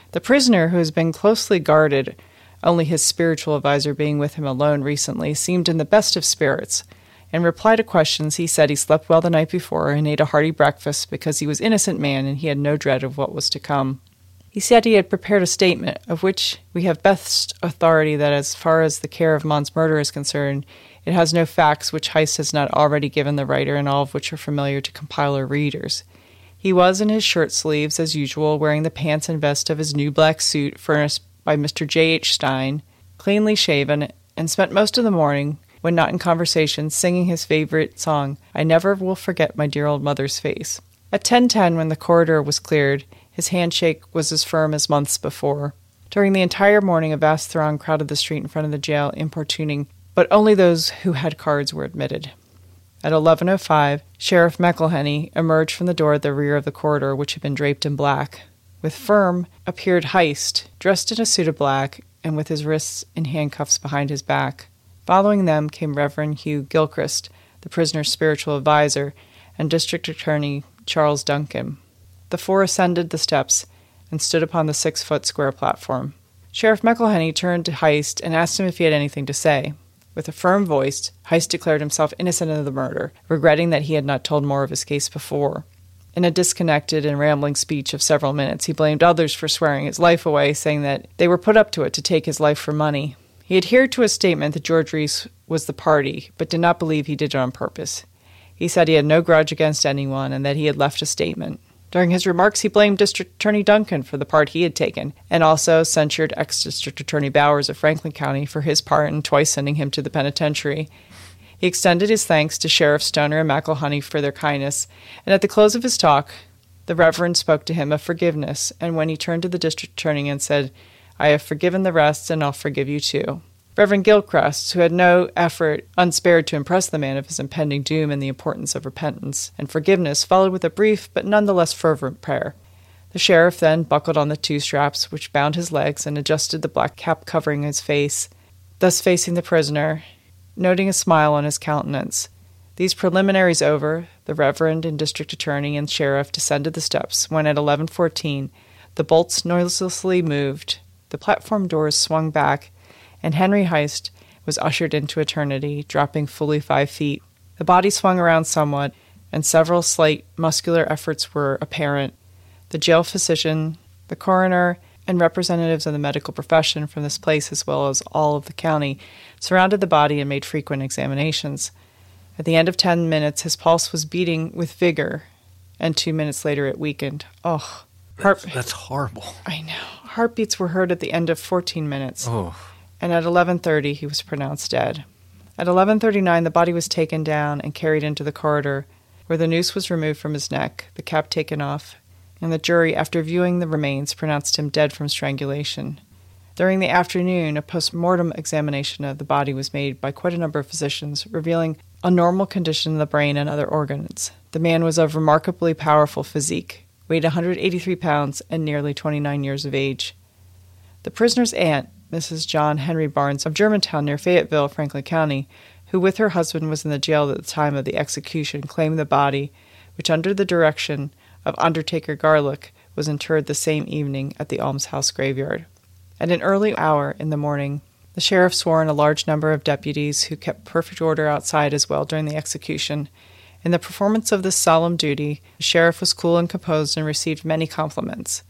The prisoner, who has been closely guarded, only his spiritual advisor being with him alone recently, seemed in the best of spirits. In reply to questions, he said he slept well the night before and ate a hearty breakfast because he was an innocent man and he had no dread of what was to come. He said he had prepared a statement, of which we have best authority that as far as the care of Mann's murder is concerned, it has no facts which Heist has not already given the writer and all of which are familiar to compiler readers. He was in his shirt sleeves, as usual, wearing the pants and vest of his new black suit furnished by Mr. J.H. Stein, cleanly shaven, and spent most of the morning, when not in conversation, singing his favorite song, I Never Will Forget My Dear Old Mother's Face. At 10:10, when the corridor was cleared, his handshake was as firm as months before. During the entire morning, a vast throng crowded the street in front of the jail, importuning, but only those who had cards were admitted. At 11:05, Sheriff McElhenney emerged from the door at the rear of the corridor, which had been draped in black. With Firm appeared Heist, dressed in a suit of black and with his wrists in handcuffs behind his back. Following them came Reverend Hugh Gilchrist, the prisoner's spiritual advisor, and District Attorney Charles Duncan. The four ascended the steps and stood upon the 6-foot square platform. Sheriff McElhenney turned to Heist and asked him if he had anything to say. With a firm voice, Heist declared himself innocent of the murder, regretting that he had not told more of his case before. In a disconnected and rambling speech of several minutes, he blamed others for swearing his life away, saying that they were put up to it to take his life for money. He adhered to his statement that George Reese was the party, but did not believe he did it on purpose. He said he had no grudge against anyone and that he had left a statement. During his remarks, he blamed District Attorney Duncan for the part he had taken, and also censured ex-District Attorney Bowers of Franklin County for his part in twice sending him to the penitentiary. He extended his thanks to Sheriff Stoner and McElhenney for their kindness, and at the close of his talk, the Reverend spoke to him of forgiveness, and when he turned to the District Attorney and said, I have forgiven the rest, and I'll forgive you too. Reverend Gilchrist, who had no effort unspared to impress the man of his impending doom and the importance of repentance and forgiveness, followed with a brief but nonetheless fervent prayer. The sheriff then buckled on the 2 straps which bound his legs and adjusted the black cap covering his face, thus facing the prisoner, noting a smile on his countenance. These preliminaries over, the Reverend and District Attorney and Sheriff descended the steps, when at 11:14 the bolts noiselessly moved, the platform doors swung back, and Henry Heist was ushered into eternity, dropping fully 5 feet. The body swung around somewhat, and several slight muscular efforts were apparent. The jail physician, the coroner, and representatives of the medical profession from this place as well as all of the county surrounded the body and made frequent examinations. At the end of 10 minutes, his pulse was beating with vigor, and 2 minutes later it weakened. Oh, that's horrible. I know. Heartbeats were heard at the end of 14 minutes. Oh. And at 11:30 he was pronounced dead. At 11:39 the body was taken down and carried into the corridor, where the noose was removed from his neck, the cap taken off, and the jury, after viewing the remains, pronounced him dead from strangulation. During the afternoon, a post-mortem examination of the body was made by quite a number of physicians, revealing a normal condition in the brain and other organs. The man was of remarkably powerful physique, weighed 183 pounds, and nearly 29 years of age. The prisoner's aunt, Mrs. John Henry Barnes of Germantown near Fayetteville, Franklin County, who with her husband was in the jail at the time of the execution, claimed the body, which under the direction of Undertaker Garlick was interred the same evening at the almshouse graveyard. At an early hour in the morning, the sheriff swore in a large number of deputies who kept perfect order outside as well during the execution. In the performance of this solemn duty, the sheriff was cool and composed and received many compliments.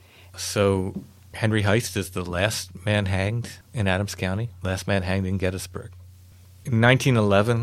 So Henry Heist is the last man hanged in Adams County, last man hanged in Gettysburg. In 1911,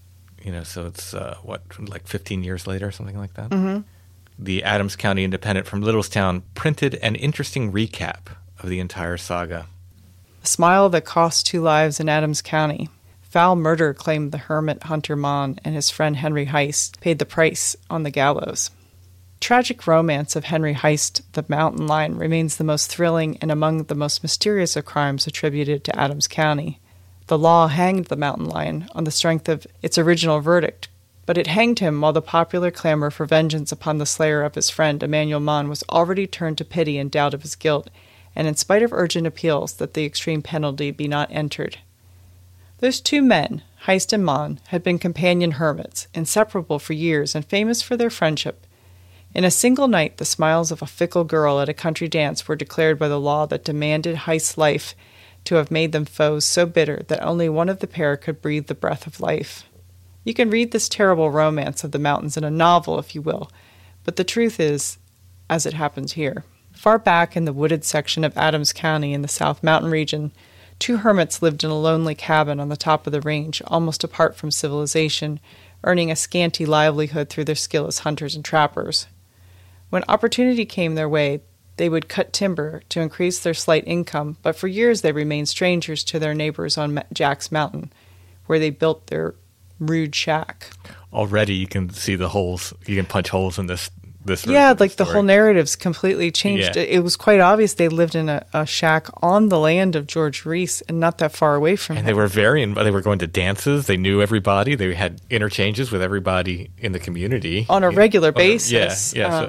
so it's, like 15 years later, something like that? Mm-hmm. The Adams County Independent from Littlestown printed an interesting recap of the entire saga. The smile that cost 2 lives in Adams County. Foul murder claimed the hermit Hunter Mann and his friend Henry Heist paid the price on the gallows. Tragic romance of Henry Heist, the mountain lion, remains the most thrilling and among the most mysterious of crimes attributed to Adams County. The law hanged the mountain lion on the strength of its original verdict, but it hanged him while the popular clamor for vengeance upon the slayer of his friend Emmanuel Mann was already turned to pity and doubt of his guilt, and in spite of urgent appeals that the extreme penalty be not entered. Those 2 men, Heist and Mann, had been companion hermits, inseparable for years and famous for their friendship. In a single night, the smiles of a fickle girl at a country dance were declared by the law that demanded Heist's life to have made them foes so bitter that only one of the pair could breathe the breath of life. You can read this terrible romance of the mountains in a novel, if you will, but the truth is, as it happens here. Far back in the wooded section of Adams County in the South Mountain region, two hermits lived in a lonely cabin on the top of the range, almost apart from civilization, earning a scanty livelihood through their skill as hunters and trappers. When opportunity came their way, they would cut timber to increase their slight income, but for years they remained strangers to their neighbors on Jack's Mountain, where they built their rude shack. Already you can see the holes. You can punch holes in this Yeah, like the story. whole narrative's completely changed. Yeah. It was quite obvious they lived in a shack on the land of George Reese and not that far away from And him. they were going to dances. They knew everybody. They had interchanges with everybody in the community On a regular basis. Yeah.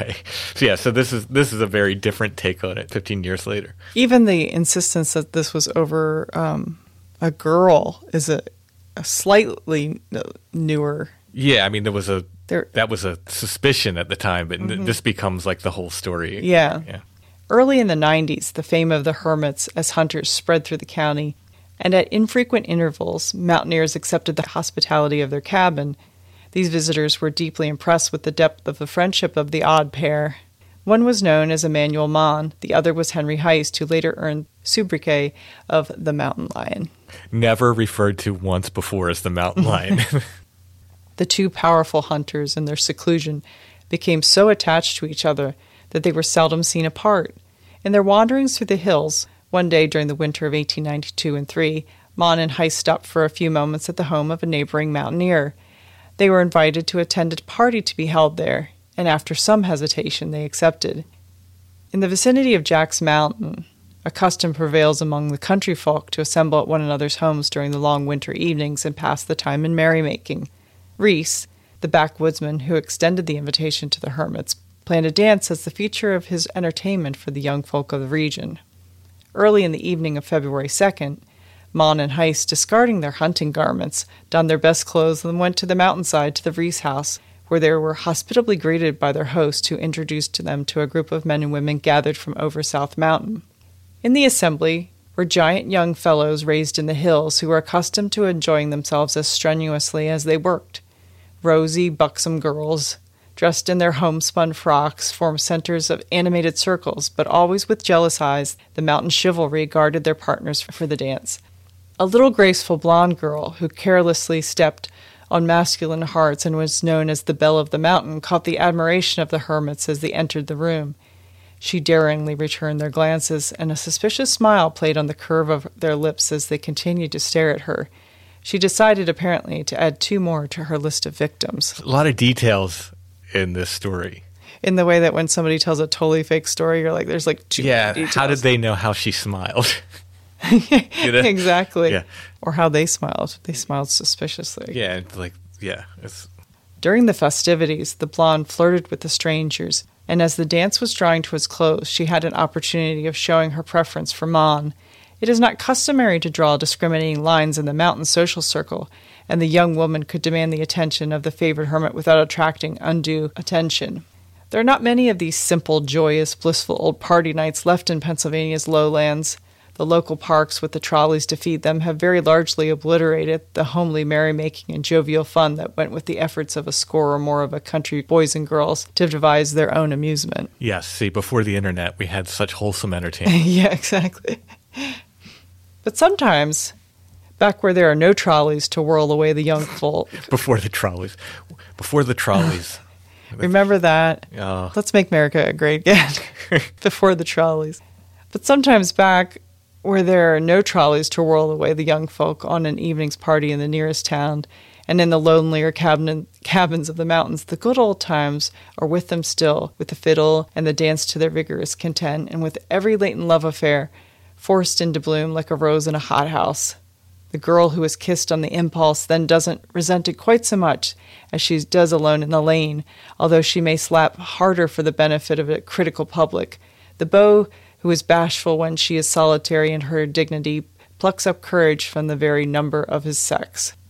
So this is a very different take on it 15 years later. Even the insistence that this was over a girl is a slightly newer. Yeah, I mean that was a There- suspicion at the time, but this becomes like the whole story. Yeah. Yeah. Early in the 90s, the fame of the hermits as hunters spread through the county, and at infrequent intervals, mountaineers accepted the hospitality of their cabin. These visitors were deeply impressed with the depth of the friendship of the odd pair. One was known as Emmanuel Mon, the other was Henry Heist, who later earned sobriquet of the Mountain Lion. Never referred to once before as the mountain lion. The two powerful hunters in their seclusion became so attached to each other that they were seldom seen apart. In their wanderings through the hills, one day during the winter of 1892 and 3, Mon and Heist stopped for a few moments at the home of a neighboring mountaineer. They were invited to attend a party to be held there, and after some hesitation they accepted. In the vicinity of Jack's Mountain, a custom prevails among the country folk to assemble at one another's homes during the long winter evenings and pass the time in merrymaking. Reese, the backwoodsman who extended the invitation to the hermits, planned a dance as the feature of his entertainment for the young folk of the region. Early in the evening of February 2nd, Mon and Heist, discarding their hunting garments, donned their best clothes and went to the mountainside to the Reese house, where they were hospitably greeted by their host, who introduced them to a group of men and women gathered from over South Mountain. In the assembly were giant young fellows raised in the hills who were accustomed to enjoying themselves as strenuously as they worked. Rosy, buxom girls, dressed in their homespun frocks, formed centers of animated circles, but always with jealous eyes the mountain chivalry guarded their partners for the dance. A little graceful blonde girl, who carelessly stepped on masculine hearts and was known as the Belle of the Mountain, caught the admiration of the hermits as they entered the room. She daringly returned their glances, and a suspicious smile played on the curve of their lips as they continued to stare at her. She decided, apparently, to add two more to her list of victims. A lot of details in this story. In the way that when somebody tells a totally fake story, you're like, there's like two details. How did they know how she smiled? You know? Exactly. Yeah. Or how they smiled. They smiled suspiciously. Yeah, it's During the festivities, the blonde flirted with the strangers, and as the dance was drawing to its close, she had an opportunity of showing her preference for Mon. It is not customary to draw discriminating lines in the mountain social circle, and the young woman could demand the attention of the favored hermit without attracting undue attention. There are not many of these simple, joyous, blissful old party nights left in Pennsylvania's lowlands. The local parks with the trolleys to feed them have very largely obliterated the homely merrymaking and jovial fun that went with the efforts of a score or more of country boys and girls to devise their own amusement. yes. See, before the internet, we had such wholesome entertainment. Yeah, exactly. But sometimes, back where there are no trolleys to whirl away the young folk, Before the trolleys. remember that? Oh. Let's make America great again. Before the trolleys. But sometimes back where there are no trolleys to whirl away the young folk on an evening's party in the nearest town, and in the lonelier cabins of the mountains, the good old times are with them still, with the fiddle and the dance to their vigorous content, and with every latent love affair forced into bloom like a rose in a hothouse. The girl who is kissed on the impulse then doesn't resent it quite so much as she does alone in the lane, although she may slap harder for the benefit of a critical public. The beau who is bashful when she is solitary in her dignity plucks up courage from the very number of his sex.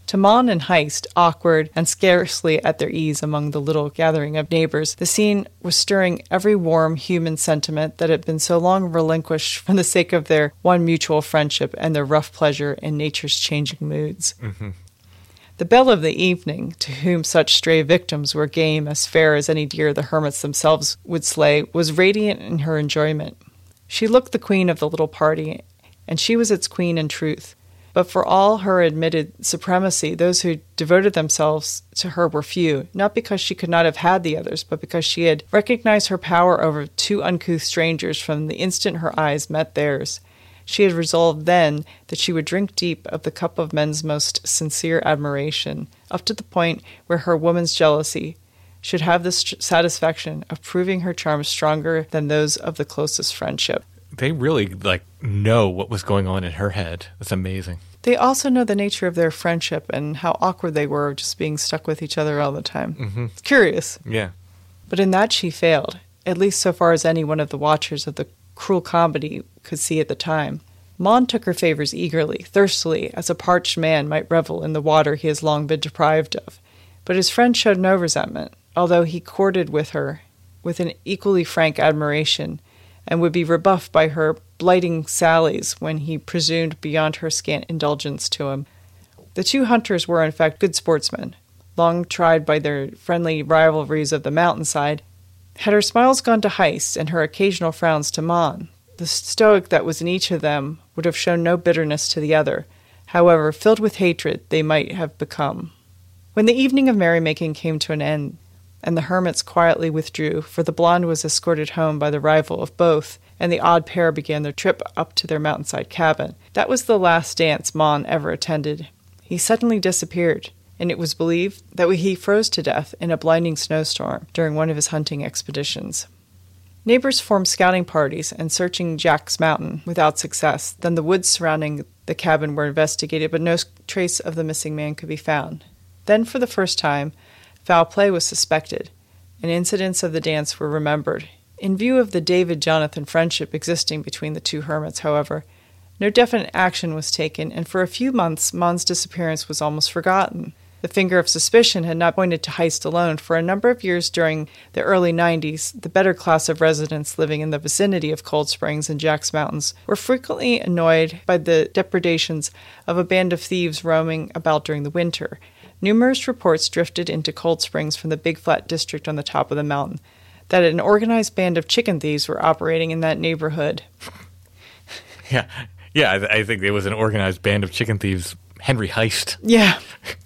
To Mon and Heist, awkward and scarcely at their ease among the little gathering of neighbors, the scene was stirring every warm human sentiment that had been so long relinquished for the sake of their one mutual friendship and their rough pleasure in nature's changing moods. Mm-hmm. The belle of the evening, to whom such stray victims were game as fair as any deer the hermits themselves would slay, was radiant in her enjoyment. She looked the queen of the little party, and she was its queen in truth. But for all her admitted supremacy, those who devoted themselves to her were few, not because she could not have had the others, but because she had recognized her power over two uncouth strangers from the instant her eyes met theirs. She had resolved then that she would drink deep of the cup of men's most sincere admiration, up to the point where her woman's jealousy should have the satisfaction of proving her charms stronger than those of the closest friendship. They really, know what was going on in her head. It's amazing. They also know the nature of their friendship and how awkward they were just being stuck with each other all the time. Mm-hmm. It's curious. Yeah. But in that she failed, at least so far as any one of the watchers of the cruel comedy could see at the time. Mon took her favors eagerly, thirstily, as a parched man might revel in the water he has long been deprived of. But his friend showed no resentment, although he courted with her with an equally frank admiration, and would be rebuffed by her blighting sallies when he presumed beyond her scant indulgence to him. The two hunters were in fact good sportsmen, long tried by their friendly rivalries of the mountainside. Had her smiles gone to Heist and her occasional frowns to Mon, the stoic that was in each of them would have shown no bitterness to the other, however filled with hatred they might have become. When the evening of merrymaking came to an end, and the hermits quietly withdrew, for the blonde was escorted home by the rival of both, and the odd pair began their trip up to their mountainside cabin. That was the last dance Mon ever attended. He suddenly disappeared, and it was believed that he froze to death in a blinding snowstorm during one of his hunting expeditions. Neighbors formed scouting parties and searching Jack's Mountain without success. Then the woods surrounding the cabin were investigated, but no trace of the missing man could be found. Then, for the first time, foul play was suspected, and incidents of the dance were remembered. In view of the David-Jonathan friendship existing between the two hermits, however, no definite action was taken, and for a few months Mon's disappearance was almost forgotten. The finger of suspicion had not pointed to Heist alone. For a number of years during the early 90s, the better class of residents living in the vicinity of Cold Springs and Jack's Mountains were frequently annoyed by the depredations of a band of thieves roaming about during the winter. Numerous reports drifted into Cold Springs from the Big Flat district on the top of the mountain that an organized band of chicken thieves were operating in that neighborhood. Yeah, I think it was an organized band of chicken thieves. Henry Heist. Yeah.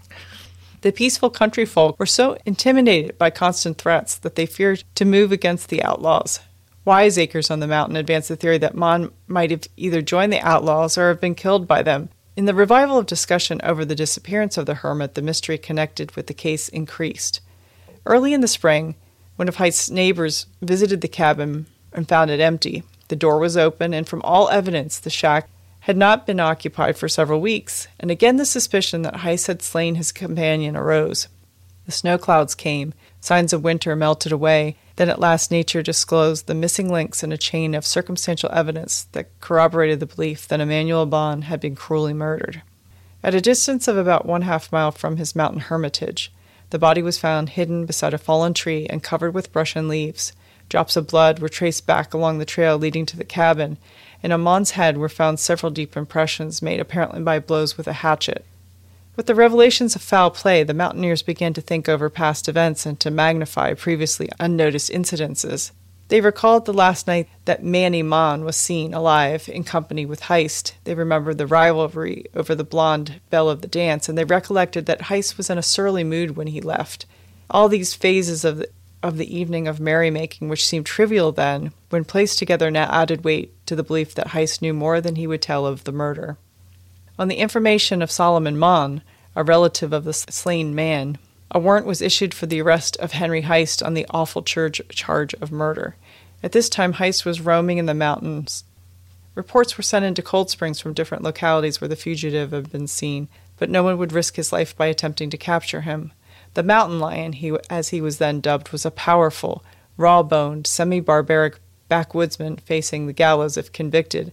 The peaceful country folk were so intimidated by constant threats that they feared to move against the outlaws. Wiseacres on the mountain advanced the theory that Mon might have either joined the outlaws or have been killed by them. In the revival of discussion over the disappearance of the hermit, the mystery connected with the case increased. Early in the spring, one of Heist's neighbors visited the cabin and found it empty. The door was open, and from all evidence, the shack had not been occupied for several weeks, and again the suspicion that Heist had slain his companion arose. The snow clouds came, signs of winter melted away, then at last nature disclosed the missing links in a chain of circumstantial evidence that corroborated the belief that Emmanuel Bon had been cruelly murdered. At a distance of about 1/2 mile from his mountain hermitage, the body was found hidden beside a fallen tree and covered with brush and leaves. Drops of blood were traced back along the trail leading to the cabin, and on Mon's head were found several deep impressions made apparently by blows with a hatchet. With the revelations of foul play, the mountaineers began to think over past events and to magnify previously unnoticed incidences. They recalled the last night that Manny Mon was seen alive in company with Heist. They remembered the rivalry over the blonde belle of the dance, and they recollected that Heist was in a surly mood when he left. All these phases of the evening of merrymaking, which seemed trivial then, when placed together now added weight to the belief that Heist knew more than he would tell of the murder. On the information of Solomon Mon, a relative of the slain man, a warrant was issued for the arrest of Henry Heist on the awful charge of murder. At this time, Heist was roaming in the mountains. Reports were sent into Cold Springs from different localities where the fugitive had been seen, but no one would risk his life by attempting to capture him. The mountain lion, as he was then dubbed, was a powerful, raw-boned, semi-barbaric backwoodsman facing the gallows if convicted,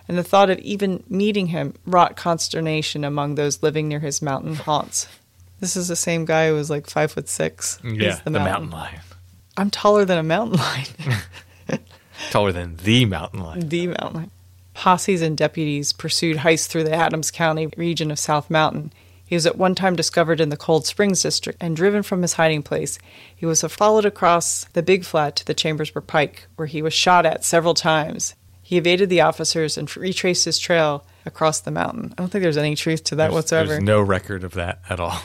and the thought of even meeting him wrought consternation among those living near his mountain haunts. This is the same guy who was like 5'6". Yeah, He's the mountain lion. I'm taller than a mountain lion. Taller than the mountain lion. The mountain lion. Posses and deputies pursued Heist through the Adams County region of South Mountain. He was at one time discovered in the Cold Springs district and driven from his hiding place. He was followed across the Big Flat to the Chambersburg Pike, where he was shot at several times. He evaded the officers and retraced his trail across the mountain. I don't think there's any truth to that whatsoever. There's no record of that at all.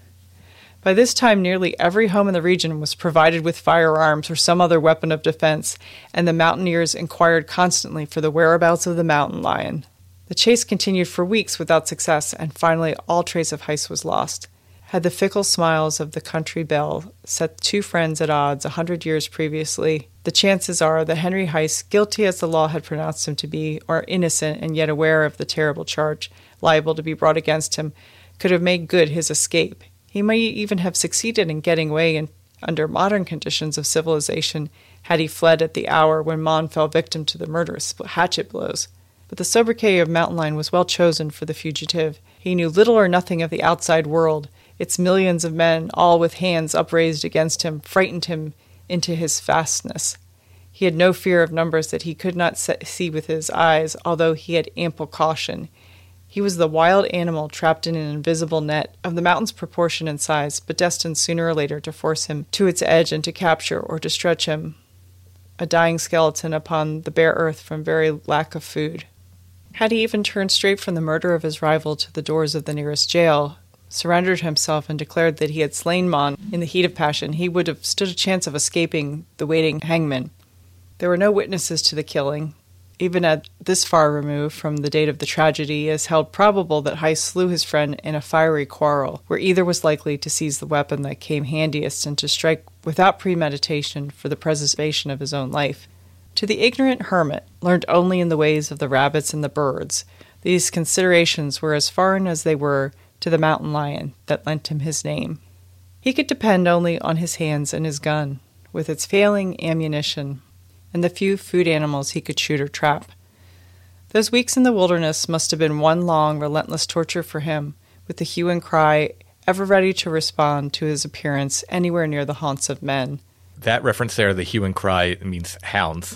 By this time, nearly every home in the region was provided with firearms or some other weapon of defense, and the mountaineers inquired constantly for the whereabouts of the mountain lion. The chase continued for weeks without success, and finally all trace of Heist was lost. Had the fickle smiles of the country belle set two friends at odds 100 years previously, the chances are that Henry Heist, guilty as the law had pronounced him to be, or innocent and yet aware of the terrible charge liable to be brought against him, could have made good his escape. He might even have succeeded in getting away under modern conditions of civilization had he fled at the hour when Mon fell victim to the murderous hatchet blows. But the sobriquet of Mountain Lion was well chosen for the fugitive. He knew little or nothing of the outside world. Its millions of men, all with hands upraised against him, frightened him into his fastness. He had no fear of numbers that he could not see with his eyes, although he had ample caution. He was the wild animal trapped in an invisible net, of the mountain's proportion and size, but destined sooner or later to force him to its edge and to capture or to stretch him, a dying skeleton upon the bare earth from very lack of food. Had he even turned straight from the murder of his rival to the doors of the nearest jail, surrendered himself and declared that he had slain Mon in the heat of passion, he would have stood a chance of escaping the waiting hangman. There were no witnesses to the killing. Even at this far removed from the date of the tragedy, it is held probable that Heist slew his friend in a fiery quarrel, where either was likely to seize the weapon that came handiest and to strike without premeditation for the preservation of his own life. To the ignorant hermit, learned only in the ways of the rabbits and the birds, these considerations were as foreign as they were to the mountain lion that lent him his name. He could depend only on his hands and his gun, with its failing ammunition, and the few food animals he could shoot or trap. Those weeks in the wilderness must have been one long, relentless torture for him, with the hue and cry ever ready to respond to his appearance anywhere near the haunts of men. That reference there, the hue and cry, means hounds.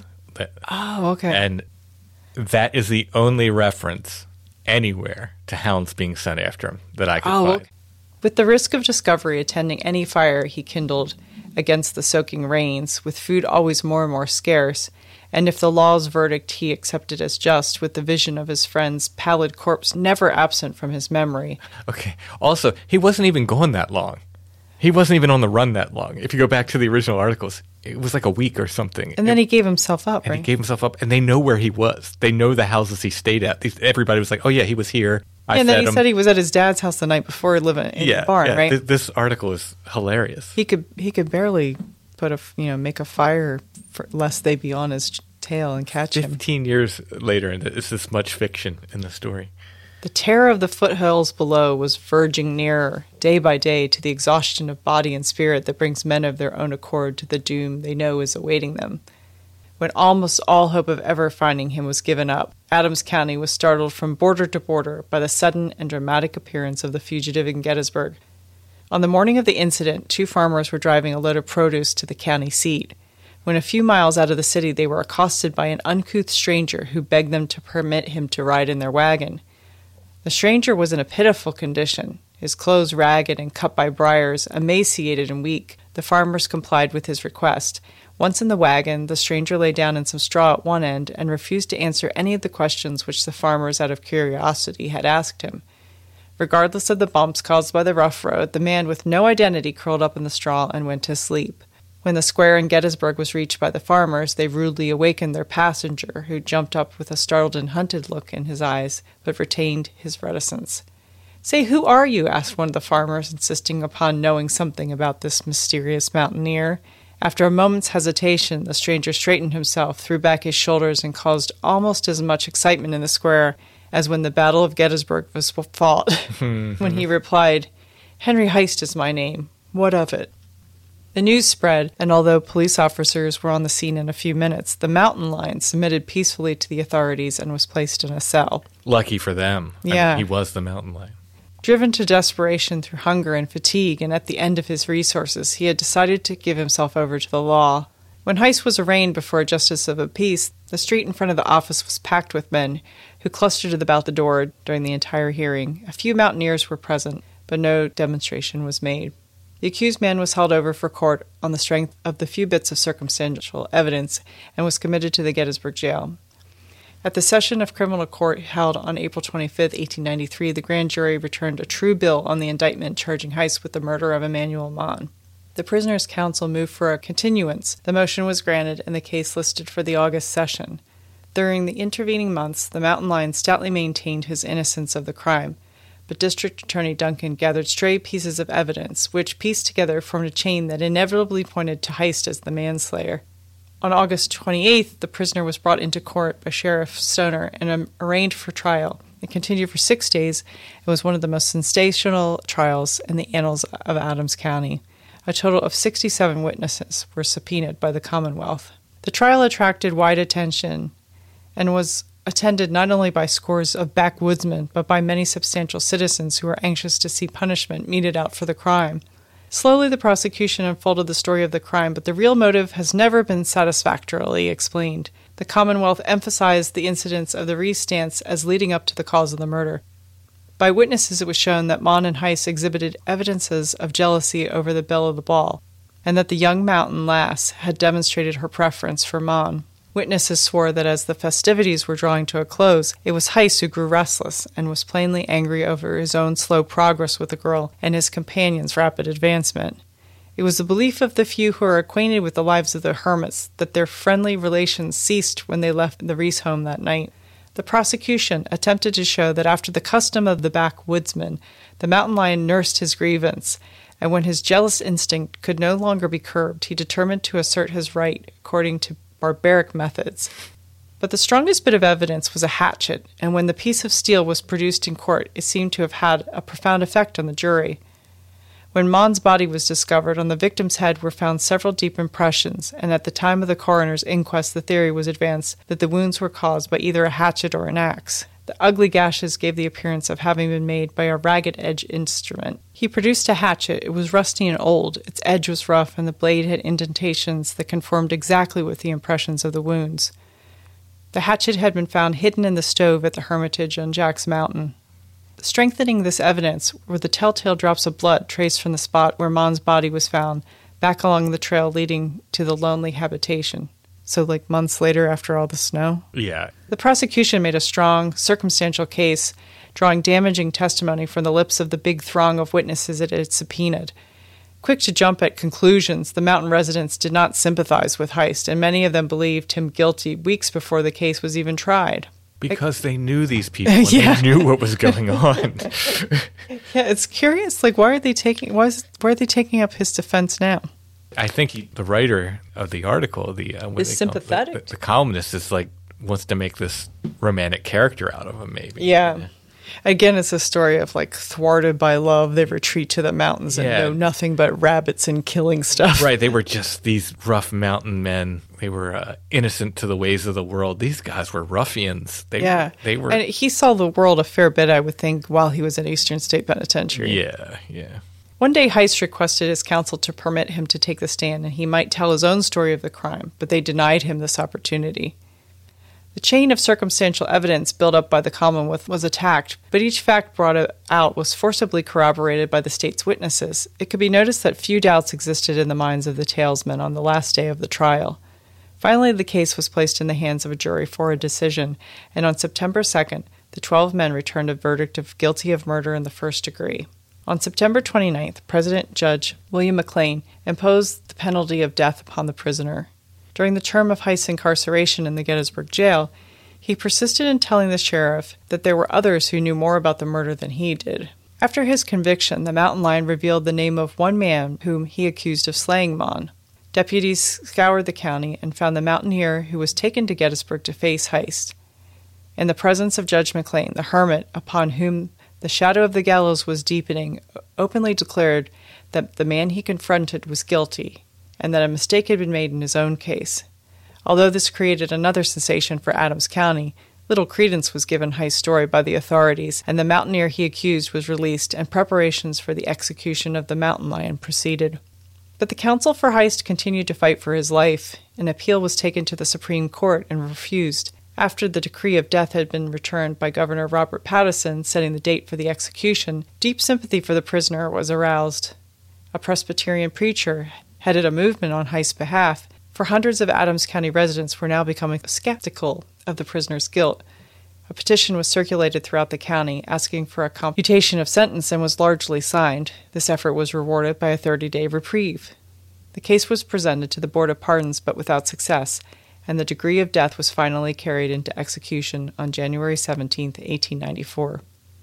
Oh, okay. And that is the only reference anywhere to hounds being sent after him that I could find. Okay. With the risk of discovery attending any fire he kindled against the soaking rains, with food always more and more scarce, and if the law's verdict he accepted as just, with the vision of his friend's pallid corpse never absent from his memory. Okay. Also, he wasn't even gone that long. He wasn't even on the run that long. If you go back to the original articles, it was like a week or something. And then he gave himself up, and right? he gave himself up, and they know where he was. They know the houses he stayed at. Everybody was like, oh, yeah, he was here. And then he said he was at his dad's house the night before, living in the barn, right? This article is hilarious. He could barely make a fire lest they be on his tail and catch him. 15 years later, and it's this much fiction in the story. The terror of the foothills below was verging nearer, day by day, to the exhaustion of body and spirit that brings men of their own accord to the doom they know is awaiting them. When almost all hope of ever finding him was given up, Adams County was startled from border to border by the sudden and dramatic appearance of the fugitive in Gettysburg. On the morning of the incident, 2 farmers were driving a load of produce to the county seat. When a few miles out of the city, they were accosted by an uncouth stranger who begged them to permit him to ride in their wagon. The stranger was in a pitiful condition, his clothes ragged and cut by briars, emaciated and weak. The farmers complied with his request. Once in the wagon, the stranger lay down in some straw at one end and refused to answer any of the questions which the farmers, out of curiosity, had asked him. Regardless of the bumps caused by the rough road, the man with no identity curled up in the straw and went to sleep. When the square in Gettysburg was reached by the farmers, they rudely awakened their passenger, who jumped up with a startled and hunted look in his eyes, but retained his reticence. "Say, who are you?" asked one of the farmers, insisting upon knowing something about this mysterious mountaineer. After a moment's hesitation, the stranger straightened himself, threw back his shoulders, and caused almost as much excitement in the square as when the Battle of Gettysburg was fought, when he replied, "Henry Heist is my name. What of it?" The news spread, and although police officers were on the scene in a few minutes, the Mountain Lion submitted peacefully to the authorities and was placed in a cell. Lucky for them. Yeah. I mean, he was the Mountain Lion. Driven to desperation through hunger and fatigue, and at the end of his resources, he had decided to give himself over to the law. When Heist was arraigned before a justice of the peace, the street in front of the office was packed with men who clustered about the door during the entire hearing. A few mountaineers were present, but no demonstration was made. The accused man was held over for court on the strength of the few bits of circumstantial evidence and was committed to the Gettysburg jail. At the session of criminal court held on April 25, 1893, the grand jury returned a true bill on the indictment charging Heist with the murder of Emanuel Mon. The prisoner's counsel moved for a continuance. The motion was granted and the case listed for the August session. During the intervening months, the Mountain Lion stoutly maintained his innocence of the crime, but District Attorney Duncan gathered stray pieces of evidence, which, pieced together, formed a chain that inevitably pointed to Heist as the manslayer. On August 28th, the prisoner was brought into court by Sheriff Stoner and arraigned for trial. It continued for 6 days. It was one of the most sensational trials in the annals of Adams County. A total of 67 witnesses were subpoenaed by the Commonwealth. The trial attracted wide attention and was attended not only by scores of backwoodsmen, but by many substantial citizens who were anxious to see punishment meted out for the crime. Slowly, the prosecution unfolded the story of the crime, but the real motive has never been satisfactorily explained. The Commonwealth emphasized the incidents of the Rees-Stance as leading up to the cause of the murder. By witnesses, it was shown that Mon and Heist exhibited evidences of jealousy over the belle of the ball, and that the young mountain lass had demonstrated her preference for Mon. Witnesses swore that as the festivities were drawing to a close, it was Heist who grew restless and was plainly angry over his own slow progress with the girl and his companion's rapid advancement. It was the belief of the few who are acquainted with the lives of the hermits that their friendly relations ceased when they left the Rees home that night. The prosecution attempted to show that after the custom of the backwoodsman, the Mountain Lion nursed his grievance, and when his jealous instinct could no longer be curbed, he determined to assert his right according to barbaric methods. But the strongest bit of evidence was a hatchet, and when the piece of steel was produced in court, it seemed to have had a profound effect on the jury. When Mon's body was discovered, on the victim's head were found several deep impressions, and at the time of the coroner's inquest the theory was advanced that the wounds were caused by either a hatchet or an axe. The ugly gashes gave the appearance of having been made by a ragged-edged instrument. He produced a hatchet. It was rusty and old, its edge was rough, and the blade had indentations that conformed exactly with the impressions of the wounds. The hatchet had been found hidden in the stove at the Hermitage on Jack's Mountain. Strengthening this evidence were the telltale drops of blood traced from the spot where Mon's body was found, back along the trail leading to the lonely habitation. So, like, months later after all the snow? Yeah. The prosecution made a strong, circumstantial case, drawing damaging testimony from the lips of the big throng of witnesses it had subpoenaed. Quick to jump at conclusions, the mountain residents did not sympathize with Heist, and many of them believed him guilty weeks before the case was even tried. Because they knew these people and they knew what was going on. Yeah, it's curious. Like, why are they taking up his defense now? I think the writer of the article, is sympathetic. The columnist is like wants to make this romantic character out of him, maybe. Yeah. Again, it's a story of, like, thwarted by love, they retreat to the mountains and know nothing but rabbits and killing stuff. Right, they were just these rough mountain men. They were innocent to the ways of the world. These guys were ruffians. They were. And he saw the world a fair bit, I would think, while he was at Eastern State Penitentiary. Yeah. One day, Heist requested his counsel to permit him to take the stand, and he might tell his own story of the crime, but they denied him this opportunity. The chain of circumstantial evidence built up by the Commonwealth was attacked, but each fact brought out was forcibly corroborated by the state's witnesses. It could be noticed that few doubts existed in the minds of the talesmen on the last day of the trial. Finally, the case was placed in the hands of a jury for a decision, and on September 2nd, the 12 men returned a verdict of guilty of murder in the first degree. On September 29th, President Judge William McLean imposed the penalty of death upon the prisoner. During the term of Heist's incarceration in the Gettysburg jail, he persisted in telling the sheriff that there were others who knew more about the murder than he did. After his conviction, the Mountain Lion revealed the name of one man whom he accused of slaying Mon. Deputies scoured the county and found the mountaineer who was taken to Gettysburg to face Heist. In the presence of Judge McLean, the hermit, upon whom the shadow of the gallows was deepening, openly declared that the man he confronted was guilty. and that a mistake had been made in his own case. Although this created another sensation for Adams County, little credence was given Heist's story by the authorities, and the mountaineer he accused was released, and preparations for the execution of the mountain lion proceeded. But the counsel for Heist continued to fight for his life. An appeal was taken to the Supreme Court and refused. After the decree of death had been returned by Governor Robert Patteson, setting the date for the execution, deep sympathy for the prisoner was aroused. A Presbyterian preacher headed a movement on Heist's behalf, for hundreds of Adams County residents were now becoming skeptical of the prisoner's guilt. A petition was circulated throughout the county asking for a commutation of sentence and was largely signed. This effort was rewarded by a 30-day reprieve. The case was presented to the Board of Pardons but without success, and the decree of death was finally carried into execution on January 17, 1894.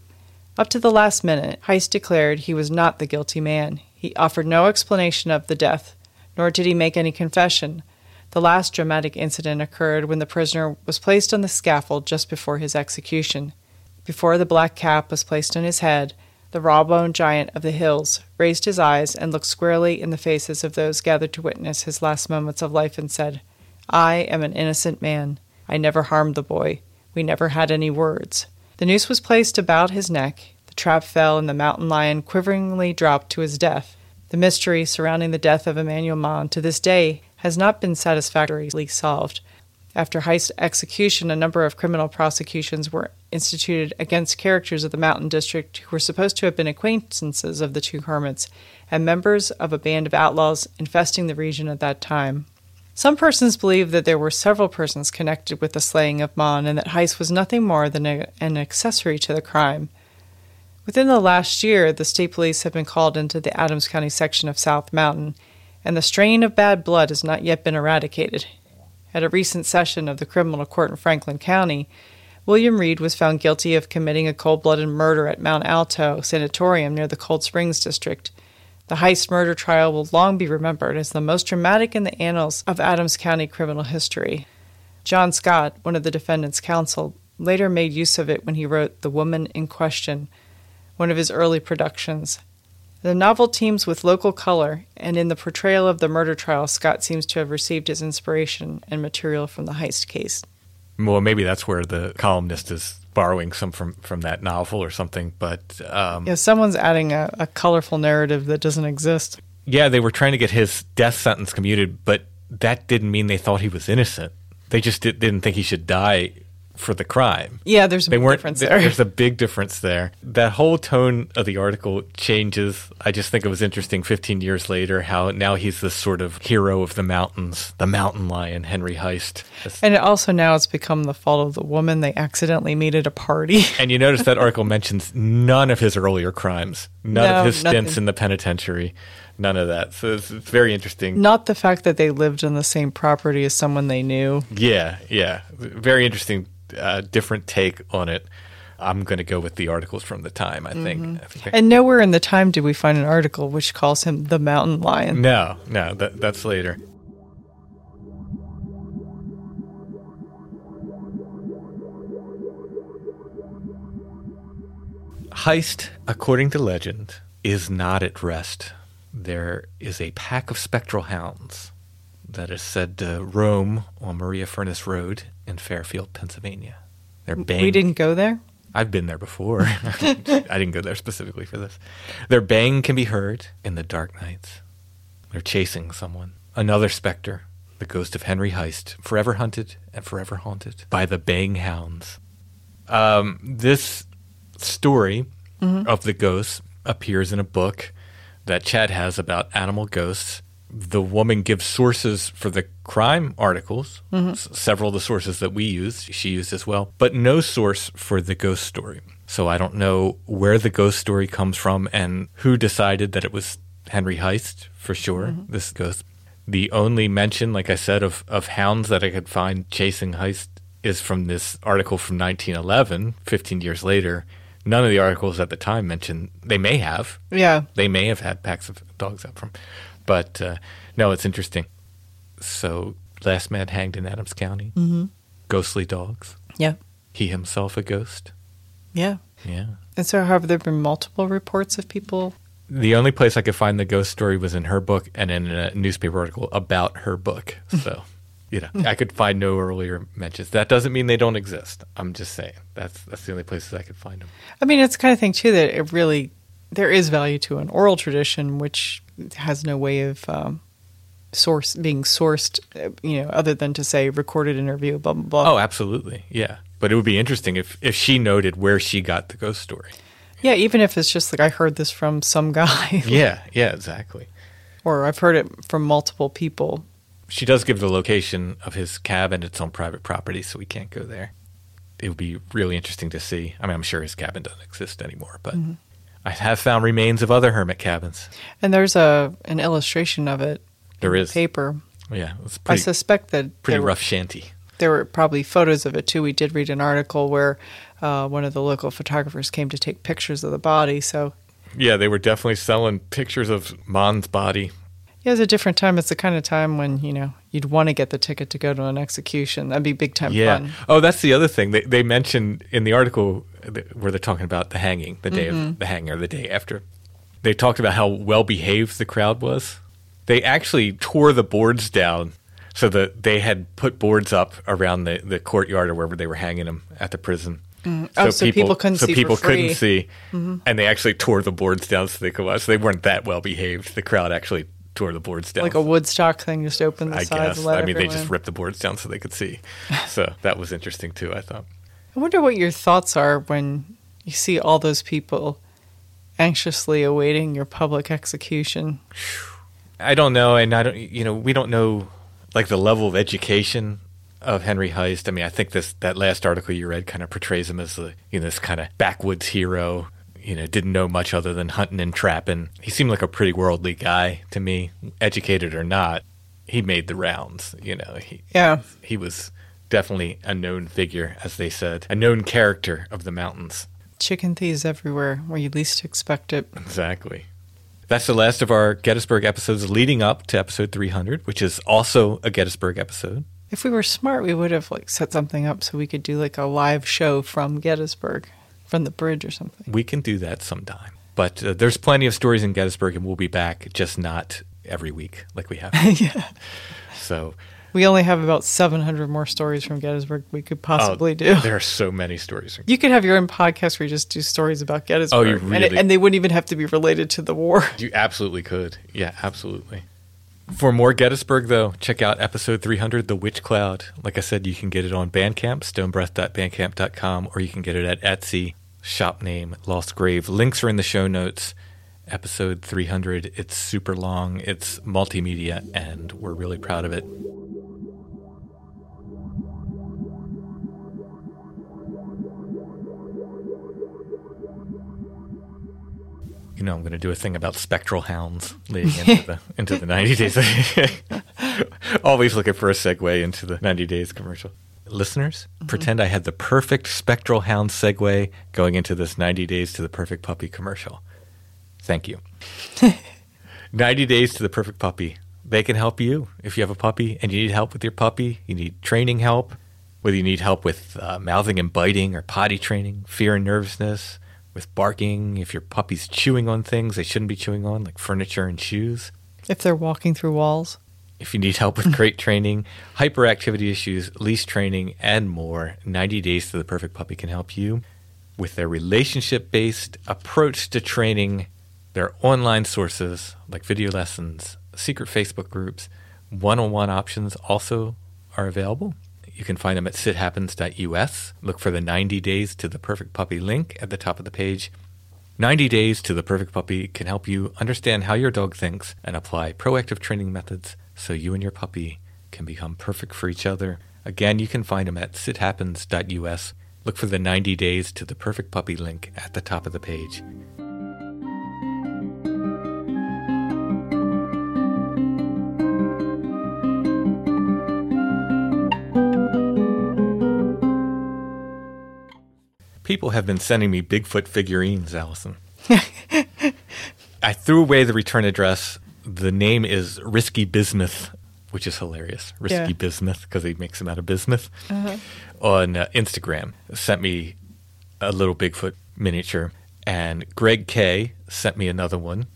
Up to the last minute, Heist declared he was not the guilty man. He offered no explanation of the death, nor did he make any confession. The last dramatic incident occurred when the prisoner was placed on the scaffold just before his execution. Before the black cap was placed on his head, the raw-boned giant of the hills raised his eyes and looked squarely in the faces of those gathered to witness his last moments of life and said, "I am an innocent man. I never harmed the boy. We never had any words." The noose was placed about his neck. The trap fell, and the mountain lion quiveringly dropped to his death. The mystery surrounding the death of Emanuel Mon to this day has not been satisfactorily solved. After Heist's execution, a number of criminal prosecutions were instituted against characters of the Mountain District who were supposed to have been acquaintances of the two hermits and members of a band of outlaws infesting the region at that time. Some persons believe that there were several persons connected with the slaying of Mon and that Heist was nothing more than an accessory to the crime. Within the last year, the state police have been called into the Adams County section of South Mountain, and the strain of bad blood has not yet been eradicated. At a recent session of the criminal court in Franklin County, William Reed was found guilty of committing a cold-blooded murder at Mount Alto Sanatorium near the Cold Springs district. The Heist murder trial will long be remembered as the most dramatic in the annals of Adams County criminal history. John Scott, one of the defendant's counsel, later made use of it when he wrote The Woman in Question, one of his early productions. The novel teems with local color, and in the portrayal of the murder trial, Scott seems to have received his inspiration and material from the Heist case. Well, maybe that's where the columnist is borrowing some from that novel or something, but... someone's adding a colorful narrative that doesn't exist. Yeah, they were trying to get his death sentence commuted, but that didn't mean they thought he was innocent. They just didn't think he should die for the crime. Yeah, there's a big difference there. There's a big difference there. That whole tone of the article changes. I just think it was interesting 15 years later how now he's this sort of hero of the mountains, the mountain lion, Henry Heist. And also now it's become the fault of the woman they accidentally meet at a party. And you notice that article mentions none of his earlier crimes, none of his stints in the penitentiary, none of that. So it's very interesting. Not the fact that they lived on the same property as someone they knew. Yeah. Very interesting. Different take on it. I'm going to go with the articles from the time, I think. And nowhere in the time do we find an article which calls him the mountain lion. No, that's later. Heist, according to legend, is not at rest. There is a pack of spectral hounds that is said to roam on Maria Furnace Road in Fairfield, Pennsylvania. We didn't go there? I've been there before. I didn't go there specifically for this. Their baying can be heard in the dark nights. They're chasing someone. Another specter, the ghost of Henry Heist, forever hunted and forever haunted by the baying hounds. This story of the ghosts appears in a book that Chad has about animal ghosts. The woman gives sources for the crime articles, several of the sources that we use, she used as well, but no source for the ghost story. So I don't know where the ghost story comes from and who decided that it was Henry Heist, for sure, this ghost. The only mention, like I said, of hounds that I could find chasing Heist is from this article from 1911, 15 years later. None of the articles at the time mentioned, they may have. Yeah. They may have had packs of dogs out from. But no, it's interesting. So, last man hanged in Adams County. Ghostly dogs. Yeah. He himself a ghost. Yeah. Yeah. And so have there been multiple reports of people The only place I could find the ghost story was in her book and in a newspaper article about her book. So, I could find no earlier mentions. That doesn't mean they don't exist. I'm just saying that's the only places I could find them. I mean, it's the kind of thing too that it really there is value to an oral tradition, which has no way of being sourced, other than to say recorded interview, blah blah blah. Oh, absolutely, yeah. But it would be interesting if she noted where she got the ghost story. Yeah, even if it's just like I heard this from some guy. Yeah, exactly. Or I've heard it from multiple people. She does give the location of his cabin. It's on private property, so we can't go there. It would be really interesting to see. I mean, I'm sure his cabin doesn't exist anymore, but I have found remains of other hermit cabins. And there's an illustration of it. There is. Paper. Yeah, it's I suspect that pretty rough shanty. There were probably photos of it too. We did read an article where one of the local photographers came to take pictures of the body. So yeah, they were definitely selling pictures of Mon's body. Yeah, it's a different time. It's the kind of time when, you'd want to get the ticket to go to an execution. That'd be big time fun. Oh, that's the other thing. They mentioned in the article where they're talking about the hanging, the day of the hanging, or the day after. They talked about how well-behaved the crowd was. They actually tore the boards down so that they had put boards up around the courtyard or wherever they were hanging them at the prison. So people couldn't see. So people for free. couldn't see. And they actually tore the boards down so they could watch. So they weren't that well-behaved. The crowd actually tore the boards down. Like a Woodstock thing, just open the sides guess. and let I mean, they everyone just ripped the boards down so they could see. So that was interesting too, I thought. I wonder what your thoughts are when you see all those people anxiously awaiting your public execution. I don't know, and we don't know like the level of education of Henry Heist. I mean, I think that last article you read kind of portrays him as this kind of backwoods hero. Didn't know much other than hunting and trapping. He seemed like a pretty worldly guy to me, educated or not. He made the rounds, He was definitely a known figure, as they said, a known character of the mountains. Chicken thieves everywhere, where you least expect it. Exactly. That's the last of our Gettysburg episodes leading up to episode 300, which is also a Gettysburg episode. If we were smart, we would have set something up so we could do a live show from Gettysburg. From the bridge or something. We can do that sometime. But there's plenty of stories in Gettysburg, and we'll be back, just not every week like we have. Yeah. So we only have about 700 more stories from Gettysburg we could possibly do. There are so many stories. You could have your own podcast where you just do stories about Gettysburg. Oh, you really? And they wouldn't even have to be related to the war. You absolutely could. Yeah, absolutely. For more Gettysburg, though, check out episode 300, The Witch Cloud. Like I said, you can get it on Bandcamp, stonebreath.bandcamp.com, or you can get it at Etsy, shop name Lost Grave. Links are in the show notes. Episode 300, it's super long, it's multimedia, and we're really proud of it. I'm going to do a thing about spectral hounds leading into the 90 days. Always looking for a segue into the 90 days commercial. Listeners, pretend I had the perfect spectral hound segue going into this 90 days to the perfect puppy commercial. Thank you. 90 days to the perfect puppy. They can help you if you have a puppy and you need help with your puppy. You need training help, whether you need help with mouthing and biting or potty training, fear and nervousness, with barking, if your puppy's chewing on things they shouldn't be chewing on, like furniture and shoes. If they're walking through walls. If you need help with crate training, hyperactivity issues, leash training, and more, 90 Days to the Perfect Puppy can help you with their relationship-based approach to training, their online sources like video lessons, secret Facebook groups, one-on-one options also are available. You can find them at sithappens.us. Look for the 90 Days to the Perfect Puppy link at the top of the page. 90 Days to the Perfect Puppy can help you understand how your dog thinks and apply proactive training methods so you and your puppy can become perfect for each other. Again, you can find them at sithappens.us. Look for the 90 Days to the Perfect Puppy link at the top of the page. People have been sending me Bigfoot figurines, Allison. I threw away the return address. The name is Risky Bismuth, which is hilarious. Risky Bismuth, because he makes them out of bismuth. On Instagram, sent me a little Bigfoot miniature. And Greg K sent me another one.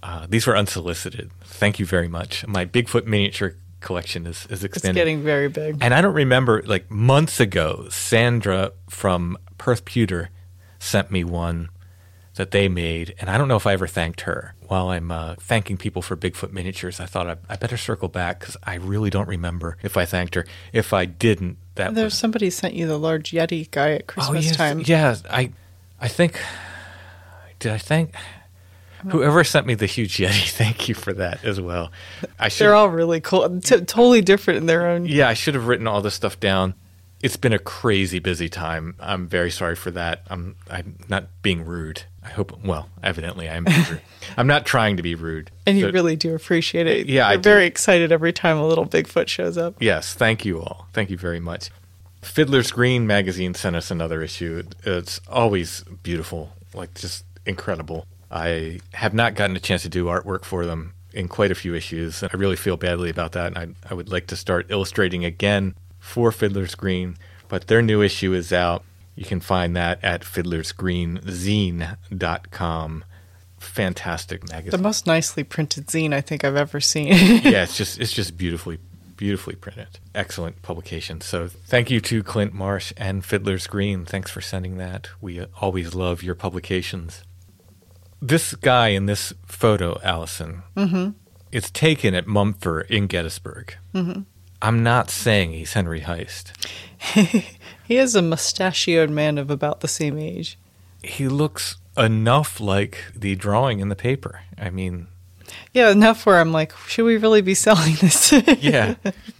These were unsolicited. Thank you very much. My Bigfoot miniature collection is It's extended. getting very big. And I don't remember, like months ago, Sandra from Perth Pewter sent me one that they made, and I don't know if I ever thanked her. While I'm thanking people for Bigfoot miniatures, I thought I better circle back because I really don't remember if I thanked her. If I didn't, There's somebody sent you the large Yeti guy at Christmas time. Yeah, I think, did I thank? Whoever sent me the huge Yeti, thank you for that as well. They're all really cool, totally different in their own. Yeah, I should have written all this stuff down. It's been a crazy busy time. I'm very sorry for that. I'm not being rude. I hope, well, evidently I'm rude. I'm not trying to be rude. And you really do appreciate it. Yeah, I'm very excited every time a little Bigfoot shows up. Yes, thank you all. Thank you very much. Fiddler's Green magazine sent us another issue. It's always beautiful, like just incredible. I have not gotten a chance to do artwork for them in quite a few issues, and I really feel badly about that. And I would like to start illustrating again for Fiddler's Green, but their new issue is out. You can find that at fiddlersgreenzine.com. Fantastic magazine. The most nicely printed zine I think I've ever seen. Yeah, it's just beautifully printed. Excellent publication. So thank you to Clint Marsh and Fiddler's Green. Thanks for sending that. We always love your publications. This guy in this photo, Allison, it's taken at Mumford in Gettysburg. Mm-hmm. I'm not saying he's Henry Heist. He is a mustachioed man of about the same age. He looks enough like the drawing in the paper. I mean... Yeah, enough where I'm like, should we really be selling this? Yeah.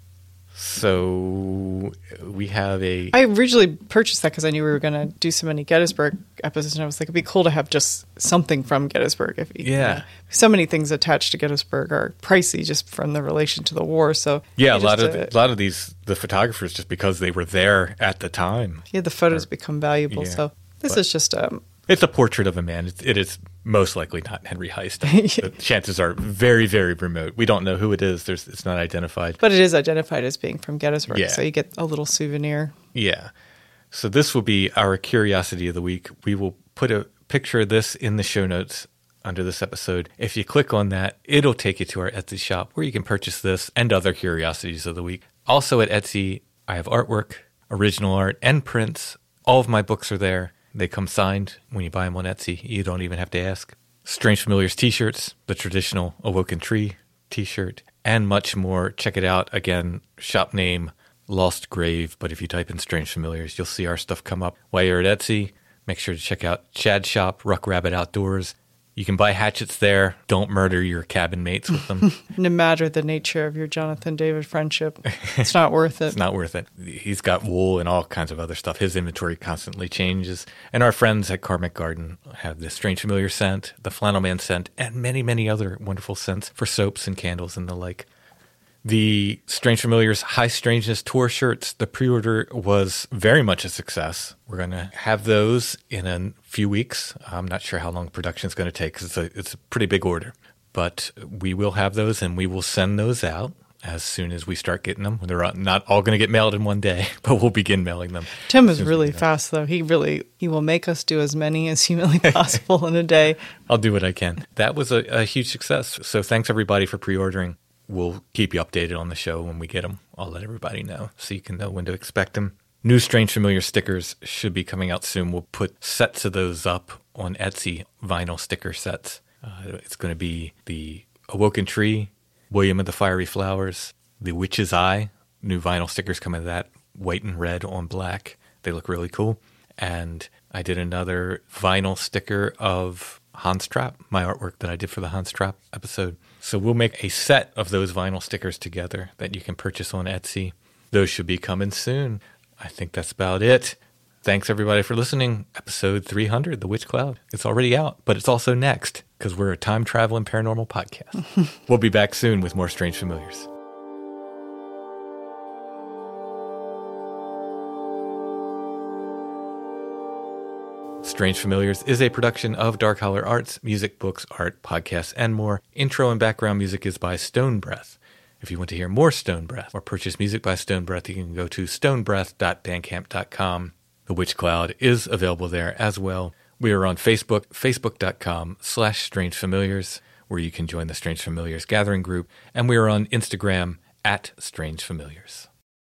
So we have a... I originally purchased that because I knew we were going to do so many Gettysburg episodes, and I was like, it'd be cool to have just something from Gettysburg. So many things attached to Gettysburg are pricey just from the relation to the war. So yeah, a lot of these, the photographers, just because they were there at the time. Yeah, the photos become valuable. Yeah, so this is just it's a portrait of a man. It is most likely not Henry Heist. The chances are very, very remote. We don't know who it is. It's not identified. But it is identified as being from Gettysburg, yeah. So you get a little souvenir. Yeah. So this will be our Curiosity of the Week. We will put a picture of this in the show notes under this episode. If you click on that, it'll take you to our Etsy shop where you can purchase this and other Curiosities of the Week. Also at Etsy, I have artwork, original art, and prints. All of my books are there. They come signed when you buy them on Etsy. You don't even have to ask. Strange Familiars t-shirts, the traditional Awoken Tree t-shirt, and much more. Check it out. Again, shop name, Lost Grave. But if you type in Strange Familiars, you'll see our stuff come up. While you're at Etsy, make sure to check out Chad's shop, Ruck Rabbit Outdoors. You can buy hatchets there. Don't murder your cabin mates with them. No matter the nature of your Jonathan David friendship, it's not worth it. It's not worth it. He's got wool and all kinds of other stuff. His inventory constantly changes. And our friends at Karmic Garden have the Strange Familiar scent, the Flannel Man scent, and many, many other wonderful scents for soaps and candles and the like. The Strange Familiars High Strangeness tour shirts, the pre-order was very much a success. We're going to have those in a few weeks. I'm not sure how long production is going to take because it's a pretty big order. But we will have those, and we will send those out as soon as we start getting them. They're not all going to get mailed in one day, but we'll begin mailing them. Tim is really fast, though. He will make us do as many as humanly possible in a day. I'll do what I can. That was a huge success. So thanks, everybody, for pre-ordering. We'll keep you updated on the show when we get them. I'll let everybody know so you can know when to expect them. New Strange Familiar stickers should be coming out soon. We'll put sets of those up on Etsy, vinyl sticker sets. It's going to be the Awoken Tree, William of the Fiery Flowers, the Witch's Eye. New vinyl stickers come in that, white and red on black. They look really cool. And I did another vinyl sticker of Hans Trapp, my artwork that I did for the Hans Trapp episode. So we'll make a set of those vinyl stickers together that you can purchase on Etsy. Those should be coming soon. I think that's about it. Thanks, everybody, for listening. Episode 300, The Witch Cloud. It's already out, but it's also next because we're a time travel and paranormal podcast. We'll be back soon with more Strange Familiars. Strange Familiars is a production of Dark Holler Arts, music, books, art, podcasts, and more. Intro and background music is by Stone Breath. If you want to hear more Stone Breath or purchase music by Stone Breath, you can go to stonebreath.bandcamp.com. The Witch Cloud is available there as well. We are on Facebook, facebook.com/strangefamiliars. where you can join the Strange Familiars gathering group. And we are on Instagram at Strange Familiars.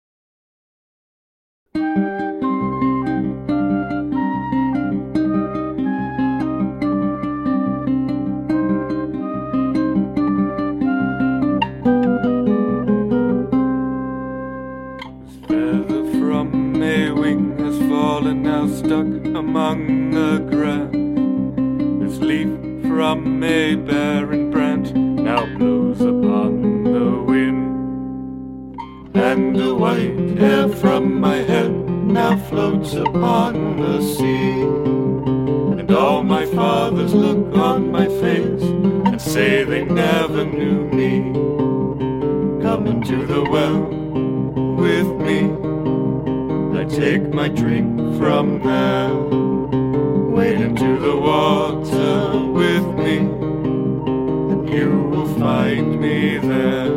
Now stuck among the grass. This leaf from a barren branch now blows upon the wind, and the white hair from my head now floats upon the sea. And all my fathers look on my face and say they never knew me. Come into the well with me, I take my drink from there. Wade into the water with me, and you will find me there.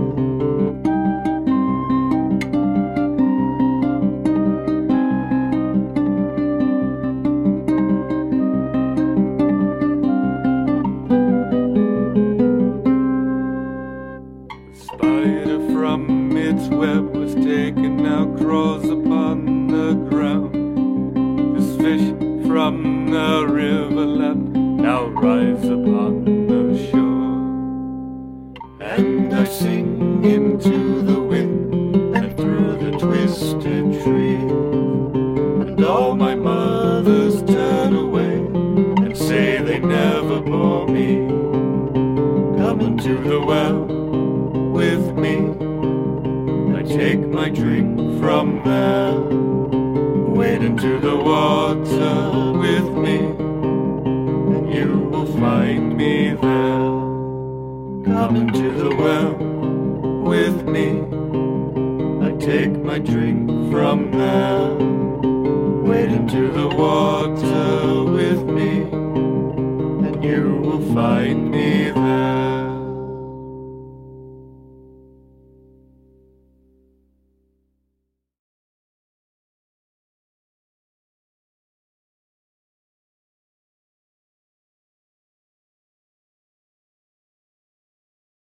The spider from its web was taken, now crawls upon the ground. This fish from the river lap now rides upon the shore. And I sing into the wind and through the twisted trees, and all my mothers turn away and say they never bore me. Come into the well with me, I take my drink from there. Wade into the water with me, and you will find me there. Come into the well with me, I take my drink from there. Wade into the water with me, and you will find me there.